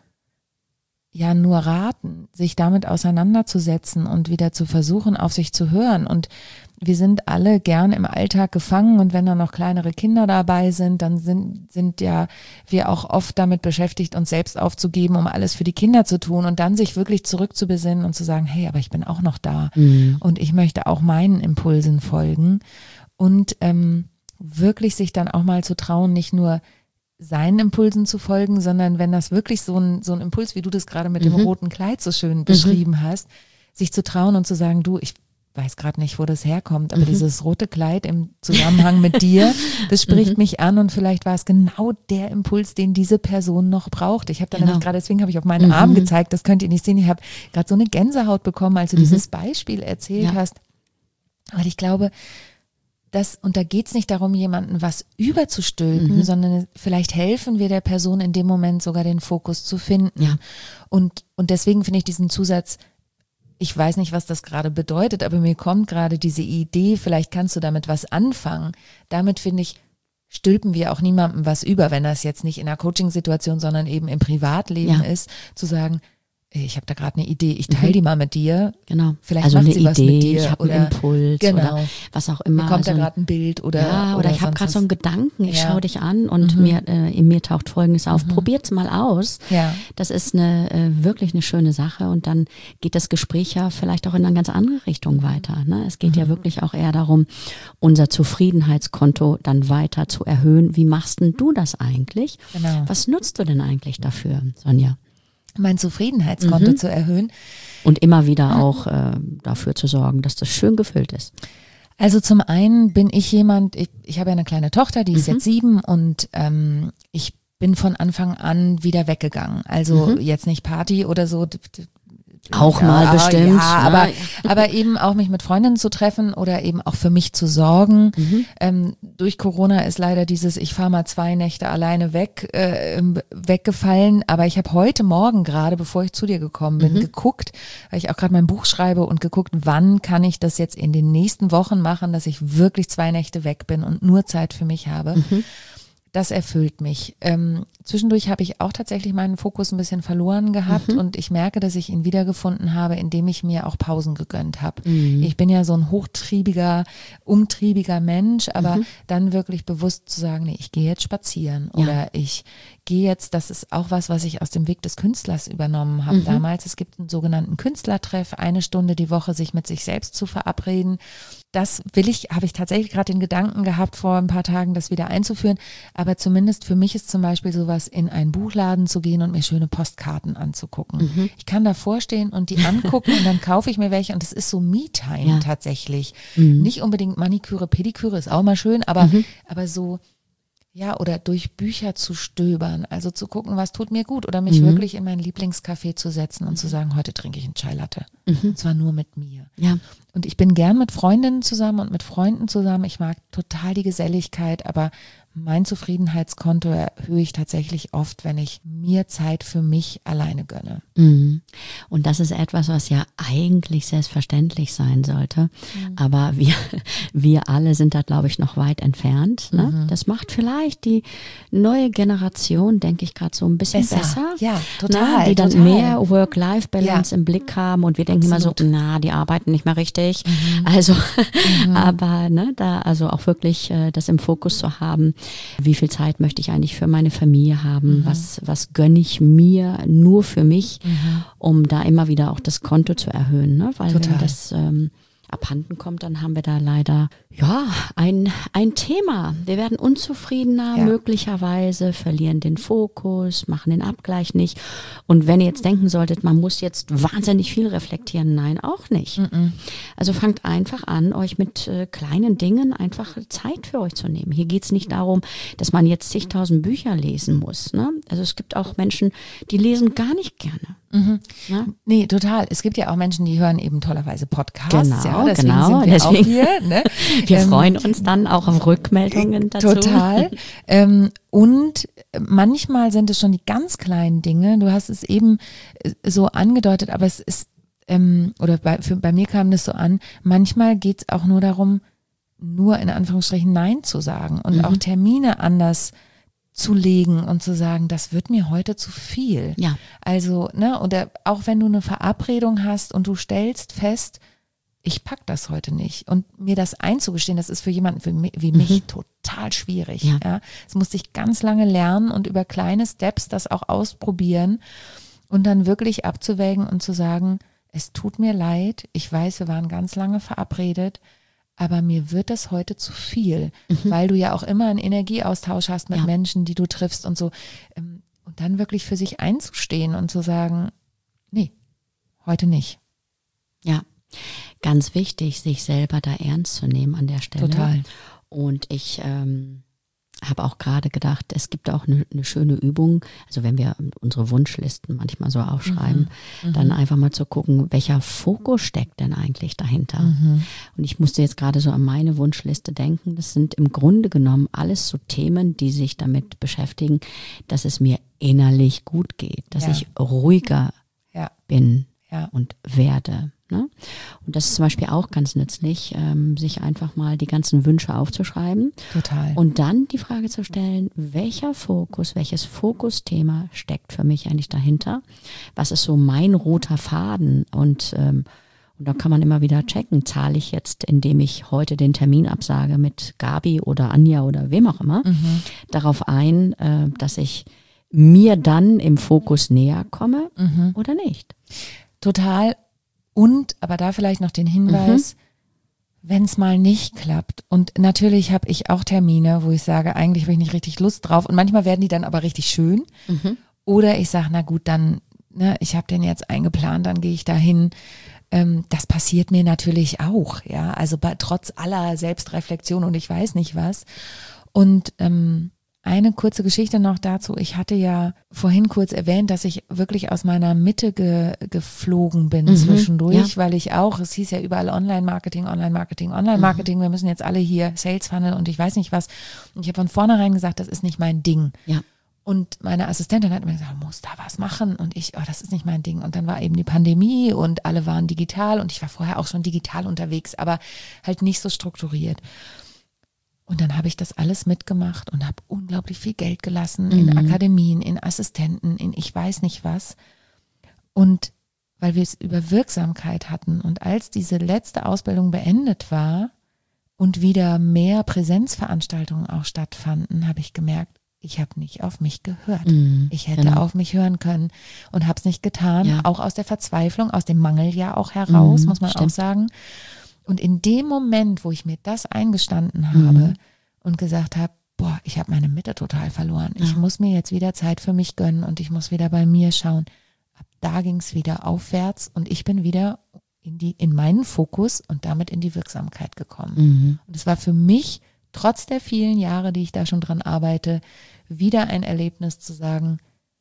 ja nur raten, sich damit auseinanderzusetzen und wieder zu versuchen, auf sich zu hören. Und wir sind alle gern im Alltag gefangen und wenn da noch kleinere Kinder dabei sind, dann sind, sind ja wir auch oft damit beschäftigt, uns selbst aufzugeben, um alles für die Kinder zu tun und dann sich wirklich zurückzubesinnen und zu sagen, hey, aber ich bin auch noch da mhm. und ich möchte auch meinen Impulsen folgen und ähm, wirklich sich dann auch mal zu trauen, nicht nur seinen Impulsen zu folgen, sondern wenn das wirklich so ein, so ein Impuls, wie du das gerade mit mhm. dem roten Kleid so schön beschrieben mhm. hast, sich zu trauen und zu sagen, du, ich weiß gerade nicht, wo das herkommt, aber mhm. dieses rote Kleid im Zusammenhang mit dir, das spricht mhm. mich an und vielleicht war es genau der Impuls, den diese Person noch braucht. Ich habe da genau. nämlich gerade, deswegen habe ich auf meinen mhm. Arm gezeigt, das könnt ihr nicht sehen, ich habe gerade so eine Gänsehaut bekommen, als du mhm. dieses Beispiel erzählt ja. hast, weil ich glaube, Das, und da geht es nicht darum, jemanden was überzustülpen, mhm. sondern vielleicht helfen wir der Person in dem Moment sogar den Fokus zu finden. Ja. Und, und deswegen finde ich diesen Zusatz, ich weiß nicht, was das gerade bedeutet, aber mir kommt gerade diese Idee, vielleicht kannst du damit was anfangen. Damit finde ich, stülpen wir auch niemandem was über, wenn das jetzt nicht in einer Coaching-Situation, sondern eben im Privatleben ja. ist, zu sagen, ich habe da gerade eine Idee, ich teile mhm. die mal mit dir. Genau. Vielleicht also macht eine sie Idee, was mit dir. Ich habe oder, einen Impuls genau. oder was auch immer. Mir kommt also, da gerade ein Bild oder Ja, oder, oder ich habe gerade so einen Gedanken, ich ja. schaue dich an und mhm. mir äh, in mir taucht Folgendes auf. Mhm. Probiert's mal aus. Ja. Das ist eine äh, wirklich eine schöne Sache und dann geht das Gespräch ja vielleicht auch in eine ganz andere Richtung weiter. Ne? Es geht mhm. ja wirklich auch eher darum, unser Zufriedenheitskonto dann weiter zu erhöhen. Wie machst denn du das eigentlich? Genau. Was nutzt du denn eigentlich dafür, Sonja? Mein Zufriedenheitskonto mhm. zu erhöhen. Und immer wieder auch äh, dafür zu sorgen, dass das schön gefüllt ist. Also zum einen bin ich jemand, ich, ich habe ja eine kleine Tochter, die ist Mhm. jetzt sieben und ähm, ich bin von Anfang an wieder weggegangen. Also Mhm. jetzt nicht Party oder so. d- d- Auch ja, mal bestimmt. Ja, ne? aber, aber eben auch mich mit Freundinnen zu treffen oder eben auch für mich zu sorgen. Mhm. Ähm, durch Corona ist leider dieses, ich fahre mal zwei Nächte alleine weg, äh, weggefallen. Aber ich habe heute Morgen gerade, bevor ich zu dir gekommen bin, Mhm. geguckt, weil ich auch gerade mein Buch schreibe und geguckt, wann kann ich das jetzt in den nächsten Wochen machen, dass ich wirklich zwei Nächte weg bin und nur Zeit für mich habe. Mhm. das erfüllt mich. Ähm, zwischendurch habe ich auch tatsächlich meinen Fokus ein bisschen verloren gehabt mhm. und ich merke, dass ich ihn wiedergefunden habe, indem ich mir auch Pausen gegönnt habe. Mhm. Ich bin ja so ein hochtriebiger, umtriebiger Mensch, aber mhm. dann wirklich bewusst zu sagen, nee, ich gehe jetzt spazieren ja. oder ich gehe jetzt, das ist auch was, was ich aus dem Weg des Künstlers übernommen habe mhm. damals. Es gibt einen sogenannten Künstlertreff, eine Stunde die Woche sich mit sich selbst zu verabreden. Das will ich, habe ich tatsächlich gerade den Gedanken gehabt, vor ein paar Tagen das wieder einzuführen. Aber zumindest für mich ist zum Beispiel sowas, in einen Buchladen zu gehen und mir schöne Postkarten anzugucken. Mhm. Ich kann davor stehen und die angucken und dann kaufe ich mir welche und das ist so Me-Time ja. tatsächlich. Mhm. Nicht unbedingt Maniküre, Pediküre ist auch mal schön, aber, mhm. aber so, ja, oder durch Bücher zu stöbern, also zu gucken, was tut mir gut oder mich mhm. wirklich in mein Lieblingscafé zu setzen und zu sagen, heute trinke ich einen Chai Latte. Mhm. Und zwar nur mit mir. Ja. Und ich bin gern mit Freundinnen zusammen und mit Freunden zusammen. Ich mag total die Geselligkeit, aber mein Zufriedenheitskonto erhöhe ich tatsächlich oft, wenn ich mir Zeit für mich alleine gönne. Mhm. Und das ist etwas, was ja eigentlich selbstverständlich sein sollte. Mhm. Aber wir, wir alle sind da, glaube ich, noch weit entfernt. Ne? Mhm. Das macht vielleicht die neue Generation, denke ich, gerade so ein bisschen besser. besser ja, total. Ne? Die dann total. mehr Work-Life-Balance ja. im Blick haben und wir denken Absolut. immer so, na, die arbeiten nicht mehr richtig. Mhm. Also, mhm. aber ne, da also auch wirklich äh, das im Fokus zu haben, wie viel Zeit möchte ich eigentlich für meine Familie haben, mhm. was, was gönne ich mir nur für mich, mhm. um da immer wieder auch das Konto zu erhöhen, ne? Weil Total. wenn das ähm, abhanden kommt, dann haben wir da leider ja ein, ein Thema. Wir werden unzufriedener, ja. möglicherweise, verlieren den Fokus, machen den Abgleich nicht. Und wenn ihr jetzt denken solltet, man muss jetzt wahnsinnig viel reflektieren, nein, auch nicht. Mhm. Also fangt einfach an, euch mit äh, kleinen Dingen einfach Zeit für euch zu nehmen. Hier geht es nicht darum, dass man jetzt zigtausend Bücher lesen muss. Ne? Also es gibt auch Menschen, die lesen gar nicht gerne. Mhm. Ja? Nee, total. Es gibt ja auch Menschen, die hören eben tollerweise Podcasts. Genau, ja, deswegen genau. sind wir deswegen, auch hier. Ne? Wir ähm, freuen uns dann auch auf Rückmeldungen dazu. Total. ähm, und manchmal sind es schon die ganz kleinen Dinge. Du hast es eben so angedeutet, aber es ist, ähm, oder bei, für, bei mir kam das so an, manchmal geht es auch nur darum, nur in Anführungsstrichen Nein zu sagen und mhm. auch Termine anders zu legen und zu sagen, das wird mir heute zu viel. Ja. Also, ne, oder auch wenn du eine Verabredung hast und du stellst fest, ich pack das heute nicht. Und mir das einzugestehen, das ist für jemanden für mich, wie mich mhm. total schwierig. Ja. Ja. Das musste ich ganz lange lernen und über kleine Steps das auch ausprobieren und dann wirklich abzuwägen und zu sagen, es tut mir leid, ich weiß, wir waren ganz lange verabredet, aber mir wird das heute zu viel, mhm. weil du ja auch immer einen Energieaustausch hast mit ja. Menschen, die du triffst und so. Und dann wirklich für sich einzustehen und zu sagen, nee, heute nicht. Ja, ganz wichtig, sich selber da ernst zu nehmen an der Stelle. Total. Und ich ähm, habe auch gerade gedacht, es gibt auch eine, eine schöne Übung, also wenn wir unsere Wunschlisten manchmal so aufschreiben, mhm. dann einfach mal zu gucken, welcher Fokus steckt denn eigentlich dahinter. Mhm. Und ich musste jetzt gerade so an meine Wunschliste denken. Das sind im Grunde genommen alles so Themen, die sich damit beschäftigen, dass es mir innerlich gut geht, dass ja. ich ruhiger ja. bin ja. und werde. Ne? Und das ist zum Beispiel auch ganz nützlich, ähm, sich einfach mal die ganzen Wünsche aufzuschreiben. Total. Und dann die Frage zu stellen, welcher Fokus, welches Fokusthema steckt für mich eigentlich dahinter? Was ist so mein roter Faden? Und, ähm, und da kann man immer wieder checken, zahle ich jetzt, indem ich heute den Termin absage mit Gabi oder Anja oder wem auch immer, mhm. darauf ein, äh, dass ich mir dann im Fokus näher komme mhm. oder nicht? Total. Und, aber da vielleicht noch den Hinweis, mhm. wenn es mal nicht klappt. Und natürlich habe ich auch Termine, wo ich sage, eigentlich habe ich nicht richtig Lust drauf. Und manchmal werden die dann aber richtig schön. Mhm. Oder ich sage, na gut, dann, ne, ich habe den jetzt eingeplant, dann gehe ich da hin. Ähm, das passiert mir natürlich auch, ja. Also bei, trotz aller Selbstreflexion und ich weiß nicht was. Und ähm, eine kurze Geschichte noch dazu. Ich hatte ja vorhin kurz erwähnt, dass ich wirklich aus meiner Mitte ge, geflogen bin mhm, zwischendurch, ja. weil ich auch, es hieß ja überall Online-Marketing, Online-Marketing, Online-Marketing, mhm. wir müssen jetzt alle hier Sales-Funnel und ich weiß nicht was. Und ich habe von vornherein gesagt, das ist nicht mein Ding. Ja. Und meine Assistentin hat mir gesagt, du musst da was machen. Und ich, oh, das ist nicht mein Ding. Und dann war eben die Pandemie und alle waren digital und ich war vorher auch schon digital unterwegs, aber halt nicht so strukturiert. Und dann habe ich das alles mitgemacht und habe unglaublich viel Geld gelassen mhm. in Akademien, in Assistenten, in ich weiß nicht was. Und weil wir es über Wirksamkeit hatten und als diese letzte Ausbildung beendet war und wieder mehr Präsenzveranstaltungen auch stattfanden, habe ich gemerkt, ich habe nicht auf mich gehört. Mhm, ich hätte genau. auf mich hören können und habe es nicht getan, ja. auch aus der Verzweiflung, aus dem Mangel ja auch heraus, mhm, muss man stimmt. auch sagen. Und in dem Moment, wo ich mir das eingestanden habe mhm. und gesagt habe, boah, ich habe meine Mitte total verloren. Ja. Ich muss mir jetzt wieder Zeit für mich gönnen und ich muss wieder bei mir schauen. Ab da ging es wieder aufwärts und ich bin wieder in die in meinen Fokus und damit in die Wirksamkeit gekommen. Mhm. Und es war für mich, trotz der vielen Jahre, die ich da schon dran arbeite, wieder ein Erlebnis zu sagen,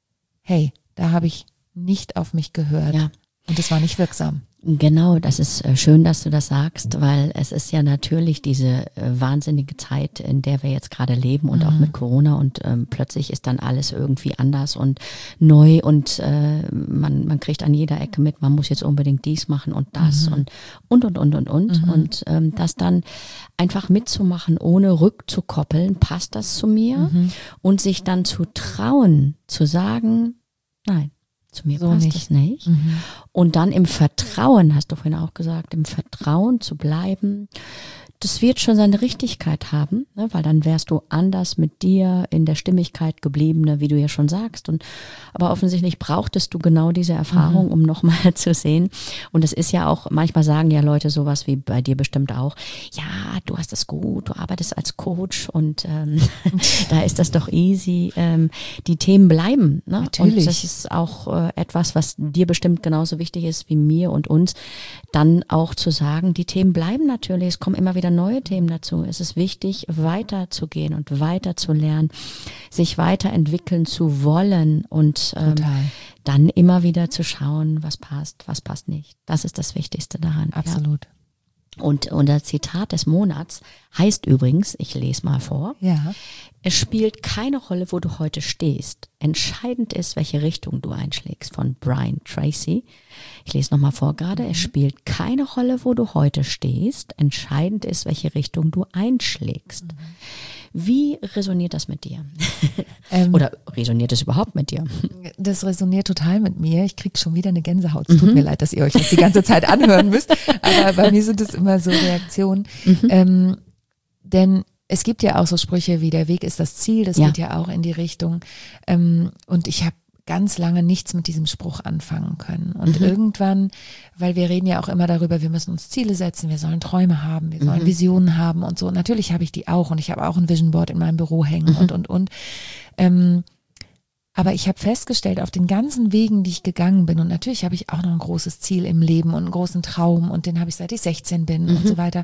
hey, da habe ich nicht auf mich gehört ja. und es war nicht wirksam. Genau, das ist schön, dass du das sagst, weil es ist ja natürlich diese wahnsinnige Zeit, in der wir jetzt gerade leben und mhm. auch mit Corona und ähm, plötzlich ist dann alles irgendwie anders und neu und äh, man man kriegt an jeder Ecke mit, man muss jetzt unbedingt dies machen und das mhm. und und und und und und mhm. und ähm, das dann einfach mitzumachen, ohne rückzukoppeln, passt das zu mir mhm. und sich dann zu trauen, zu sagen, nein. Zu mir so passt nicht. Das nicht. Mhm. Und dann im Vertrauen, hast du vorhin auch gesagt, im Vertrauen zu bleiben, das wird schon seine Richtigkeit haben, ne? Weil dann wärst du anders mit dir in der Stimmigkeit geblieben, ne? Wie du ja schon sagst. Und aber offensichtlich brauchtest du genau diese Erfahrung, mhm. um nochmal zu sehen. Und es ist ja auch, manchmal sagen ja Leute sowas wie bei dir bestimmt auch, ja, du hast das gut, du arbeitest als Coach und ähm, da ist das doch easy. Ähm, die Themen bleiben. Ne? Natürlich. Und das ist auch äh, etwas, was dir bestimmt genauso wichtig ist wie mir und uns, dann auch zu sagen, die Themen bleiben natürlich, es kommen immer wieder neue Themen dazu. Es ist wichtig, weiterzugehen und weiter zu lernen, sich weiterentwickeln zu wollen und ähm, dann immer wieder zu schauen, was passt, was passt nicht. Das ist das Wichtigste daran. Absolut. Ja. Und, und das Zitat des Monats heißt übrigens, ich lese mal vor, ja. Es spielt keine Rolle, wo du heute stehst. Entscheidend ist, welche Richtung du einschlägst, von Brian Tracy. Ich lese nochmal vor gerade. Es spielt keine Rolle, wo du heute stehst. Entscheidend ist, welche Richtung du einschlägst. Mhm. Wie resoniert das mit dir? Ähm, Oder resoniert es überhaupt mit dir? Das resoniert total mit mir. Ich kriege schon wieder eine Gänsehaut. Es tut mhm. mir leid, dass ihr euch das die ganze Zeit anhören müsst. Aber bei mir sind es immer so Reaktionen. Mhm. Ähm, denn es gibt ja auch so Sprüche wie der Weg ist das Ziel, das ja. geht ja auch in die Richtung. Ähm, und ich habe ganz lange nichts mit diesem Spruch anfangen können. Und mhm. irgendwann, weil wir reden ja auch immer darüber, wir müssen uns Ziele setzen, wir sollen Träume haben, wir sollen mhm. Visionen haben und so. Natürlich habe ich die auch und ich habe auch ein Vision Board in meinem Büro hängen mhm. und, und, und. Ähm, aber ich habe festgestellt, auf den ganzen Wegen, die ich gegangen bin, und natürlich habe ich auch noch ein großes Ziel im Leben und einen großen Traum und den habe ich seit ich sechzehn bin mhm. und so weiter.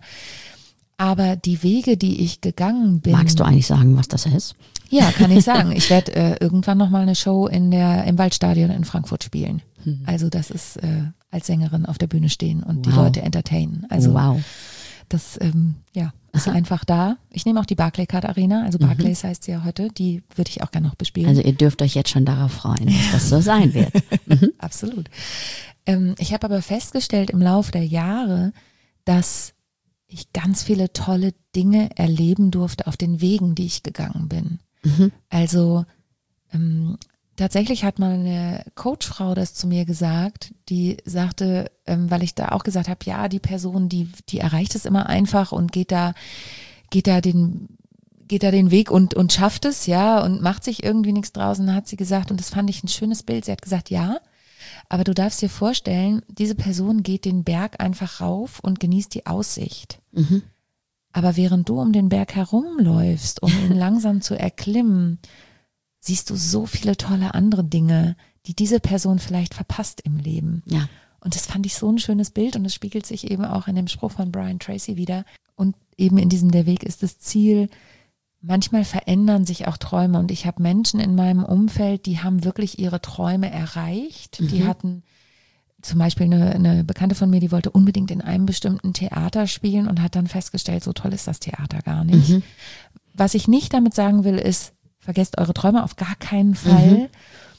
Aber die Wege, die ich gegangen bin. Magst du eigentlich sagen, was das ist? Ja, kann ich sagen. Ich werde äh, irgendwann nochmal eine Show in der, im Waldstadion in Frankfurt spielen. Mhm. Also das ist äh, als Sängerin auf der Bühne stehen und wow. die Leute entertainen. Also wow. das ähm, ja, ist Aha. einfach da. Ich nehme auch die Barclaycard Arena, also Barclays mhm. heißt sie ja heute, die würde ich auch gerne noch bespielen. Also ihr dürft euch jetzt schon darauf freuen, dass das so sein wird. Mhm. Absolut. Ähm, ich habe aber festgestellt im Laufe der Jahre, dass ich ganz viele tolle Dinge erleben durfte auf den Wegen, die ich gegangen bin. Mhm. Also ähm, tatsächlich hat mal eine Coachfrau das zu mir gesagt, die sagte, ähm, weil ich da auch gesagt habe, ja, die Person, die die erreicht es immer einfach und geht da geht da den geht da den Weg und und schafft es, ja, und macht sich irgendwie nichts draus. Und dann hat sie gesagt, und das fand ich ein schönes Bild, sie hat gesagt, ja, aber du darfst dir vorstellen, diese Person geht den Berg einfach rauf und genießt die Aussicht. Mhm. Aber während du um den Berg herumläufst, um ihn langsam zu erklimmen, siehst du so viele tolle andere Dinge, die diese Person vielleicht verpasst im Leben. Ja. Und das fand ich so ein schönes Bild und es spiegelt sich eben auch in dem Spruch von Brian Tracy wieder. Und eben in diesem Der Weg ist das Ziel. Manchmal verändern sich auch Träume und ich habe Menschen in meinem Umfeld, die haben wirklich ihre Träume erreicht. Mhm. Die hatten zum Beispiel eine, eine Bekannte von mir, die wollte unbedingt in einem bestimmten Theater spielen und hat dann festgestellt, so toll ist das Theater gar nicht. Mhm. Was ich nicht damit sagen will, ist, vergesst eure Träume auf gar keinen Fall. Mhm.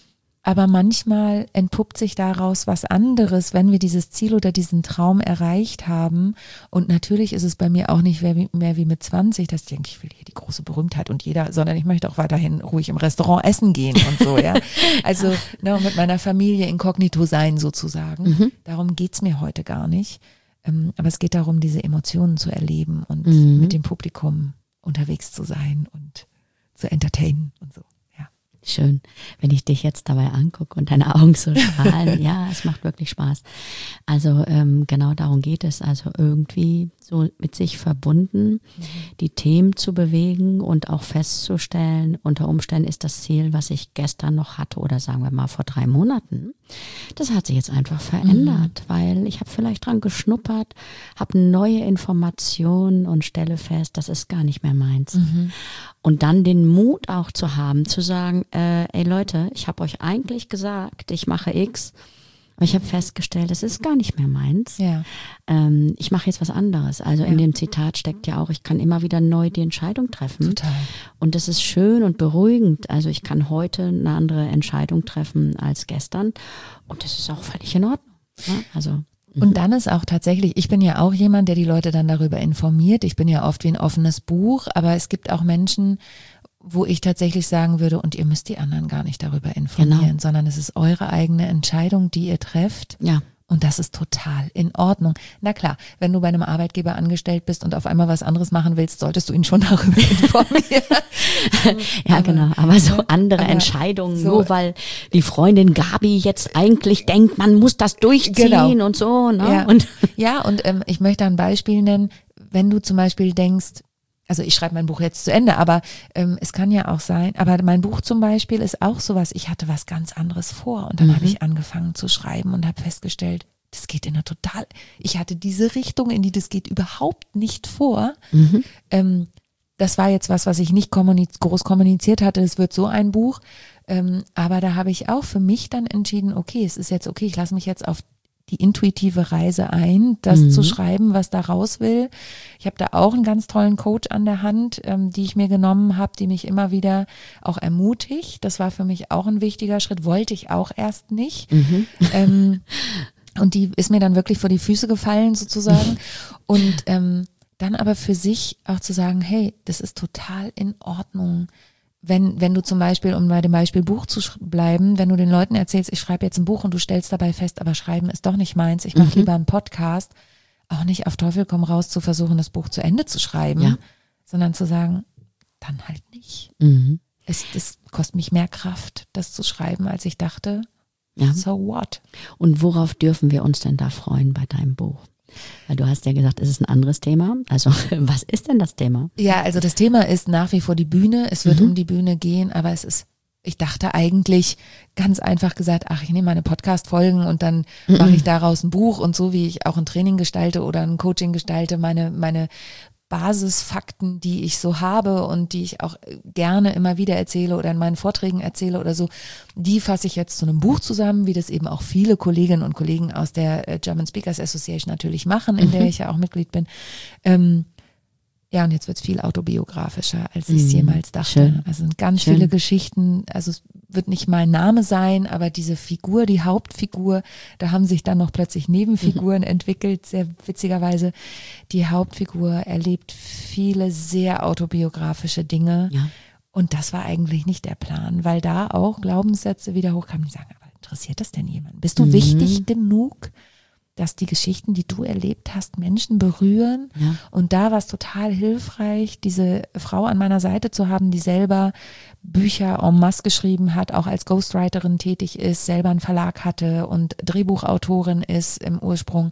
aber manchmal entpuppt sich daraus was anderes, wenn wir dieses Ziel oder diesen Traum erreicht haben. Und natürlich ist es bei mir auch nicht mehr wie, mehr wie mit zwanzig, dass ich denke, ich will hier die große Berühmtheit und jeder, sondern ich möchte auch weiterhin ruhig im Restaurant essen gehen und so, ja. Also ne, mit meiner Familie inkognito sein sozusagen. Mhm. Darum geht's mir heute gar nicht. Ähm, aber es geht darum, diese Emotionen zu erleben und mhm. mit dem Publikum unterwegs zu sein und zu entertainen und so. Schön, wenn ich dich jetzt dabei angucke und deine Augen so strahlen. Ja, es macht wirklich Spaß. Also ähm, genau darum geht es. Also irgendwie so mit sich verbunden, mhm. die Themen zu bewegen und auch festzustellen, unter Umständen ist das Ziel, was ich gestern noch hatte oder sagen wir mal vor drei Monaten, das hat sich jetzt einfach verändert, mhm. weil ich habe vielleicht dran geschnuppert, habe neue Informationen und stelle fest, das ist gar nicht mehr meins. Mhm. Und dann den Mut auch zu haben, zu sagen, äh, ey Leute, ich habe euch eigentlich gesagt, ich mache X, aber ich habe festgestellt, es ist gar nicht mehr meins. Ja. Ähm, ich mache jetzt was anderes. Also ja. in dem Zitat steckt ja auch, ich kann immer wieder neu die Entscheidung treffen. Total. Und das ist schön und beruhigend. Also ich kann heute eine andere Entscheidung treffen als gestern. Und das ist auch völlig in Ordnung. Ja, also und dann ist auch tatsächlich, ich bin ja auch jemand, der die Leute dann darüber informiert. Ich bin ja oft wie ein offenes Buch, aber es gibt auch Menschen, wo ich tatsächlich sagen würde, und ihr müsst die anderen gar nicht darüber informieren, genau. sondern es ist eure eigene Entscheidung, die ihr trefft. Ja. Und das ist total in Ordnung. Na klar, wenn du bei einem Arbeitgeber angestellt bist und auf einmal was anderes machen willst, solltest du ihn schon darüber informieren. ja, aber, genau. Aber so andere aber Entscheidungen, so, nur weil die Freundin Gabi jetzt eigentlich denkt, man muss das durchziehen genau. und so. Ne? Ja. Und, ja, und ähm, ich möchte ein Beispiel nennen. Wenn du zum Beispiel denkst, also ich schreibe mein Buch jetzt zu Ende, aber ähm, es kann ja auch sein, aber mein Buch zum Beispiel ist auch sowas, ich hatte was ganz anderes vor und dann mhm. habe ich angefangen zu schreiben und habe festgestellt, das geht in eine total, ich hatte diese Richtung, in die das geht überhaupt nicht vor. Mhm. Ähm, das war jetzt was, was ich nicht kommuniz- groß kommuniziert hatte, es wird so ein Buch, ähm, aber da habe ich auch für mich dann entschieden, okay, es ist jetzt okay, ich lasse mich jetzt auf die intuitive Reise ein, das mhm. zu schreiben, was da raus will. Ich habe da auch einen ganz tollen Coach an der Hand, ähm, die ich mir genommen habe, die mich immer wieder auch ermutigt. Das war für mich auch ein wichtiger Schritt, wollte ich auch erst nicht. Mhm. Ähm, und die ist mir dann wirklich vor die Füße gefallen sozusagen. Und ähm, dann aber für sich auch zu sagen, hey, das ist total in Ordnung. Wenn, wenn du zum Beispiel, um bei dem Beispiel Buch zu bleiben, wenn du den Leuten erzählst, ich schreibe jetzt ein Buch und du stellst dabei fest, aber Schreiben ist doch nicht meins, ich mache mhm. lieber einen Podcast, auch nicht auf Teufel komm raus zu versuchen, das Buch zu Ende zu schreiben, ja. sondern zu sagen, dann halt nicht. Mhm. Es, es kostet mich mehr Kraft, das zu schreiben, als ich dachte, ja. so what? Und worauf dürfen wir uns denn da freuen bei deinem Buch? Weil du hast ja gesagt, es ist ein anderes Thema. Also was ist denn das Thema? Ja, also das Thema ist nach wie vor die Bühne. Es wird mhm. um die Bühne gehen, aber es ist, ich dachte eigentlich ganz einfach gesagt, ach, ich nehme meine Podcast-Folgen und dann mhm. mache ich daraus ein Buch und so wie ich auch ein Training gestalte oder ein Coaching gestalte, meine, meine Basisfakten, die ich so habe und die ich auch gerne immer wieder erzähle oder in meinen Vorträgen erzähle oder so, die fasse ich jetzt zu einem Buch zusammen, wie das eben auch viele Kolleginnen und Kollegen aus der German Speakers Association natürlich machen, in mhm. der ich ja auch Mitglied bin. Ähm, ja, und jetzt wird es viel autobiografischer, als ich es mhm. jemals dachte. Schön. Also sind ganz Schön. viele Geschichten, also es wird nicht mein Name sein, aber diese Figur, die Hauptfigur, da haben sich dann noch plötzlich Nebenfiguren mhm. entwickelt, sehr witzigerweise. Die Hauptfigur erlebt viele sehr autobiografische Dinge ja. und das war eigentlich nicht der Plan, weil da auch Glaubenssätze wieder hochkamen, die sagen, aber interessiert das denn jemanden? Bist du mhm. wichtig genug, dass die Geschichten, die du erlebt hast, Menschen berühren? Ja. Und da war es total hilfreich, diese Frau an meiner Seite zu haben, die selber Bücher en masse geschrieben hat, auch als Ghostwriterin tätig ist, selber einen Verlag hatte und Drehbuchautorin ist im Ursprung,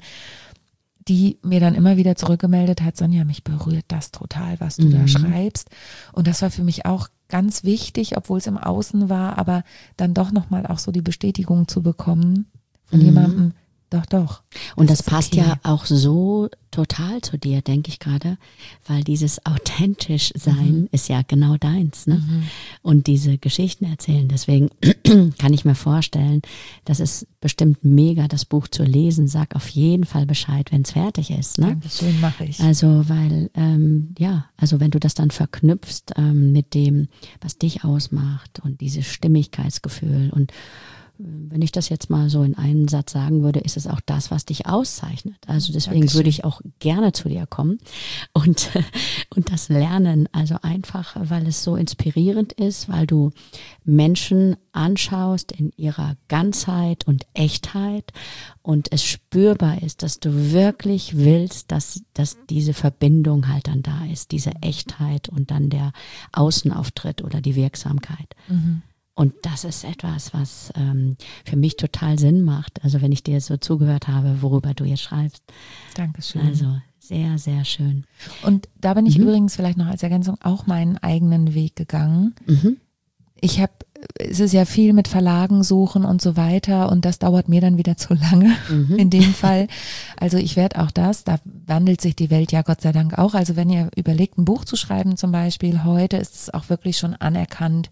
die mir dann immer wieder zurückgemeldet hat, Sonja, mich berührt das total, was du mhm. da schreibst. Und das war für mich auch ganz wichtig, obwohl es im Außen war, aber dann doch nochmal auch so die Bestätigung zu bekommen von mhm. jemandem, doch, doch. Und das, das passt okay. ja auch so total zu dir, denke ich gerade, weil dieses authentisch sein mhm. ist ja genau deins, ne? Mhm. Und diese Geschichten erzählen, deswegen kann ich mir vorstellen, das ist bestimmt mega, das Buch zu lesen. Sag auf jeden Fall Bescheid, wenn es fertig ist, ne? Dankeschön, mache ich. Also, weil, ähm, ja, also wenn du das dann verknüpfst ähm, mit dem, was dich ausmacht und dieses Stimmigkeitsgefühl und wenn ich das jetzt mal so in einem Satz sagen würde, ist es auch das, was dich auszeichnet. Also deswegen Dankeschön. Würde ich auch gerne zu dir kommen und, und das lernen. Also einfach, weil es so inspirierend ist, weil du Menschen anschaust in ihrer Ganzheit und Echtheit und es spürbar ist, dass du wirklich willst, dass, dass diese Verbindung halt dann da ist, diese Echtheit und dann der Außenauftritt oder die Wirksamkeit. Mhm. Und das ist etwas, was ähm, für mich total Sinn macht. Also wenn ich dir so zugehört habe, worüber du jetzt schreibst. Dankeschön. Also sehr, sehr schön. Und da bin ich mhm. übrigens vielleicht noch als Ergänzung auch meinen eigenen Weg gegangen. Mhm. Ich habe, es ist ja viel mit Verlagen suchen und so weiter und das dauert mir dann wieder zu lange mhm. in dem Fall. Also ich werde auch das, da wandelt sich die Welt ja Gott sei Dank auch. Also wenn ihr überlegt, ein Buch zu schreiben zum Beispiel, heute ist es auch wirklich schon anerkannt,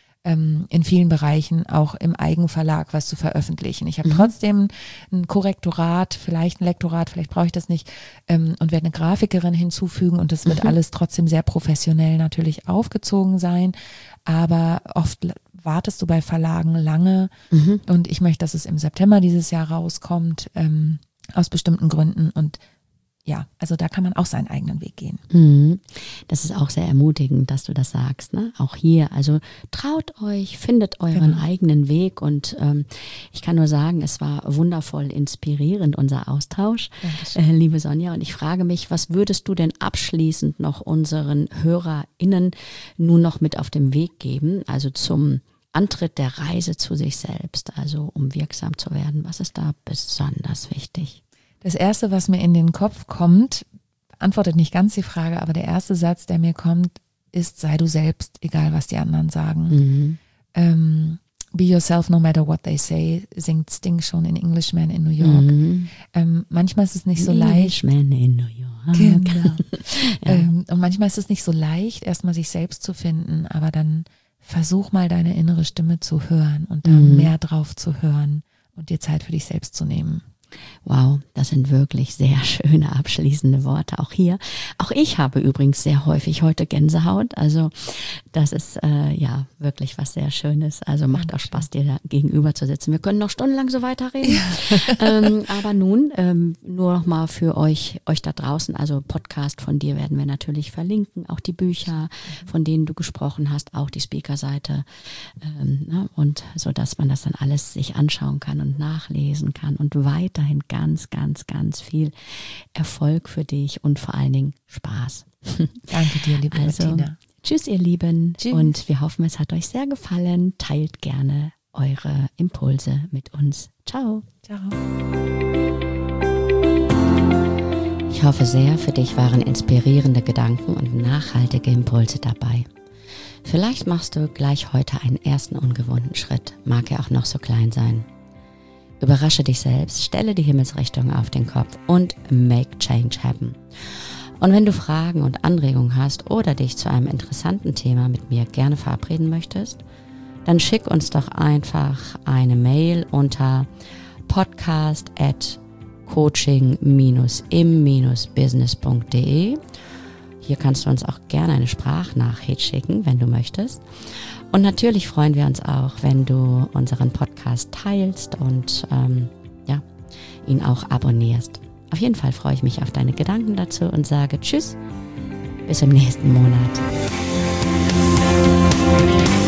in vielen Bereichen auch im Eigenverlag was zu veröffentlichen. Ich habe mhm. trotzdem ein Korrektorat, vielleicht ein Lektorat, vielleicht brauche ich das nicht ähm, und werde eine Grafikerin hinzufügen und das wird mhm. alles trotzdem sehr professionell natürlich aufgezogen sein, aber oft wartest du bei Verlagen lange mhm. und ich möchte, dass es im September dieses Jahr rauskommt, ähm, aus bestimmten Gründen und ja, also da kann man auch seinen eigenen Weg gehen. Mhm. Das ist auch sehr ermutigend, dass du das sagst, ne? Auch hier, also traut euch, findet euren genau. eigenen Weg und ähm, ich kann nur sagen, es war wundervoll inspirierend, unser Austausch, äh, liebe Sonja. Und ich frage mich, was würdest du denn abschließend noch unseren HörerInnen nun noch mit auf den Weg geben, also zum Antritt der Reise zu sich selbst, also um wirksam zu werden? Was ist da besonders wichtig? Das Erste, was mir in den Kopf kommt, beantwortet nicht ganz die Frage, aber der erste Satz, der mir kommt, ist, sei du selbst, egal was die anderen sagen. Mhm. Ähm, be yourself no matter what they say, singt Sting schon in Englishman in New York. Mhm. Ähm, manchmal ist es nicht so leicht. Englishman in New York. Genau. ja. ähm, und manchmal ist es nicht so leicht, erstmal sich selbst zu finden, aber dann versuch mal deine innere Stimme zu hören und da mhm. mehr drauf zu hören und dir Zeit für dich selbst zu nehmen. Wow, das sind wirklich sehr schöne abschließende Worte. Auch hier, auch ich habe übrigens sehr häufig heute Gänsehaut. Also das ist äh, ja wirklich was sehr Schönes. Also macht Dankeschön. Auch Spaß, dir da gegenüber zu sitzen. Wir können noch stundenlang so weiterreden. ähm, aber nun ähm, nur noch mal für euch, euch da draußen. Also Podcast von dir werden wir natürlich verlinken. Auch die Bücher, von denen du gesprochen hast, auch die Speaker-Seite. Ähm, ne? Und so, dass man das dann alles sich anschauen kann und nachlesen kann und weiter ganz, ganz, ganz viel Erfolg für dich und vor allen Dingen Spaß. Danke dir, liebe also, Bettina. Tschüss, ihr Lieben. Tschüss. Und wir hoffen, es hat euch sehr gefallen. Teilt gerne eure Impulse mit uns. Ciao. Ciao. Ich hoffe sehr, für dich waren inspirierende Gedanken und nachhaltige Impulse dabei. Vielleicht machst du gleich heute einen ersten ungewohnten Schritt, mag er auch noch so klein sein. Überrasche dich selbst, stelle die Himmelsrichtung auf den Kopf und make change happen. Und wenn du Fragen und Anregungen hast oder dich zu einem interessanten Thema mit mir gerne verabreden möchtest, dann schick uns doch einfach eine Mail unter podcast at coaching dash im dash business punkt de. Hier kannst du uns auch gerne eine Sprachnachricht schicken, wenn du möchtest. Und natürlich freuen wir uns auch, wenn du unseren Podcast teilst und ähm, ja, ihn auch abonnierst. Auf jeden Fall freue ich mich auf deine Gedanken dazu und sage Tschüss, bis im nächsten Monat.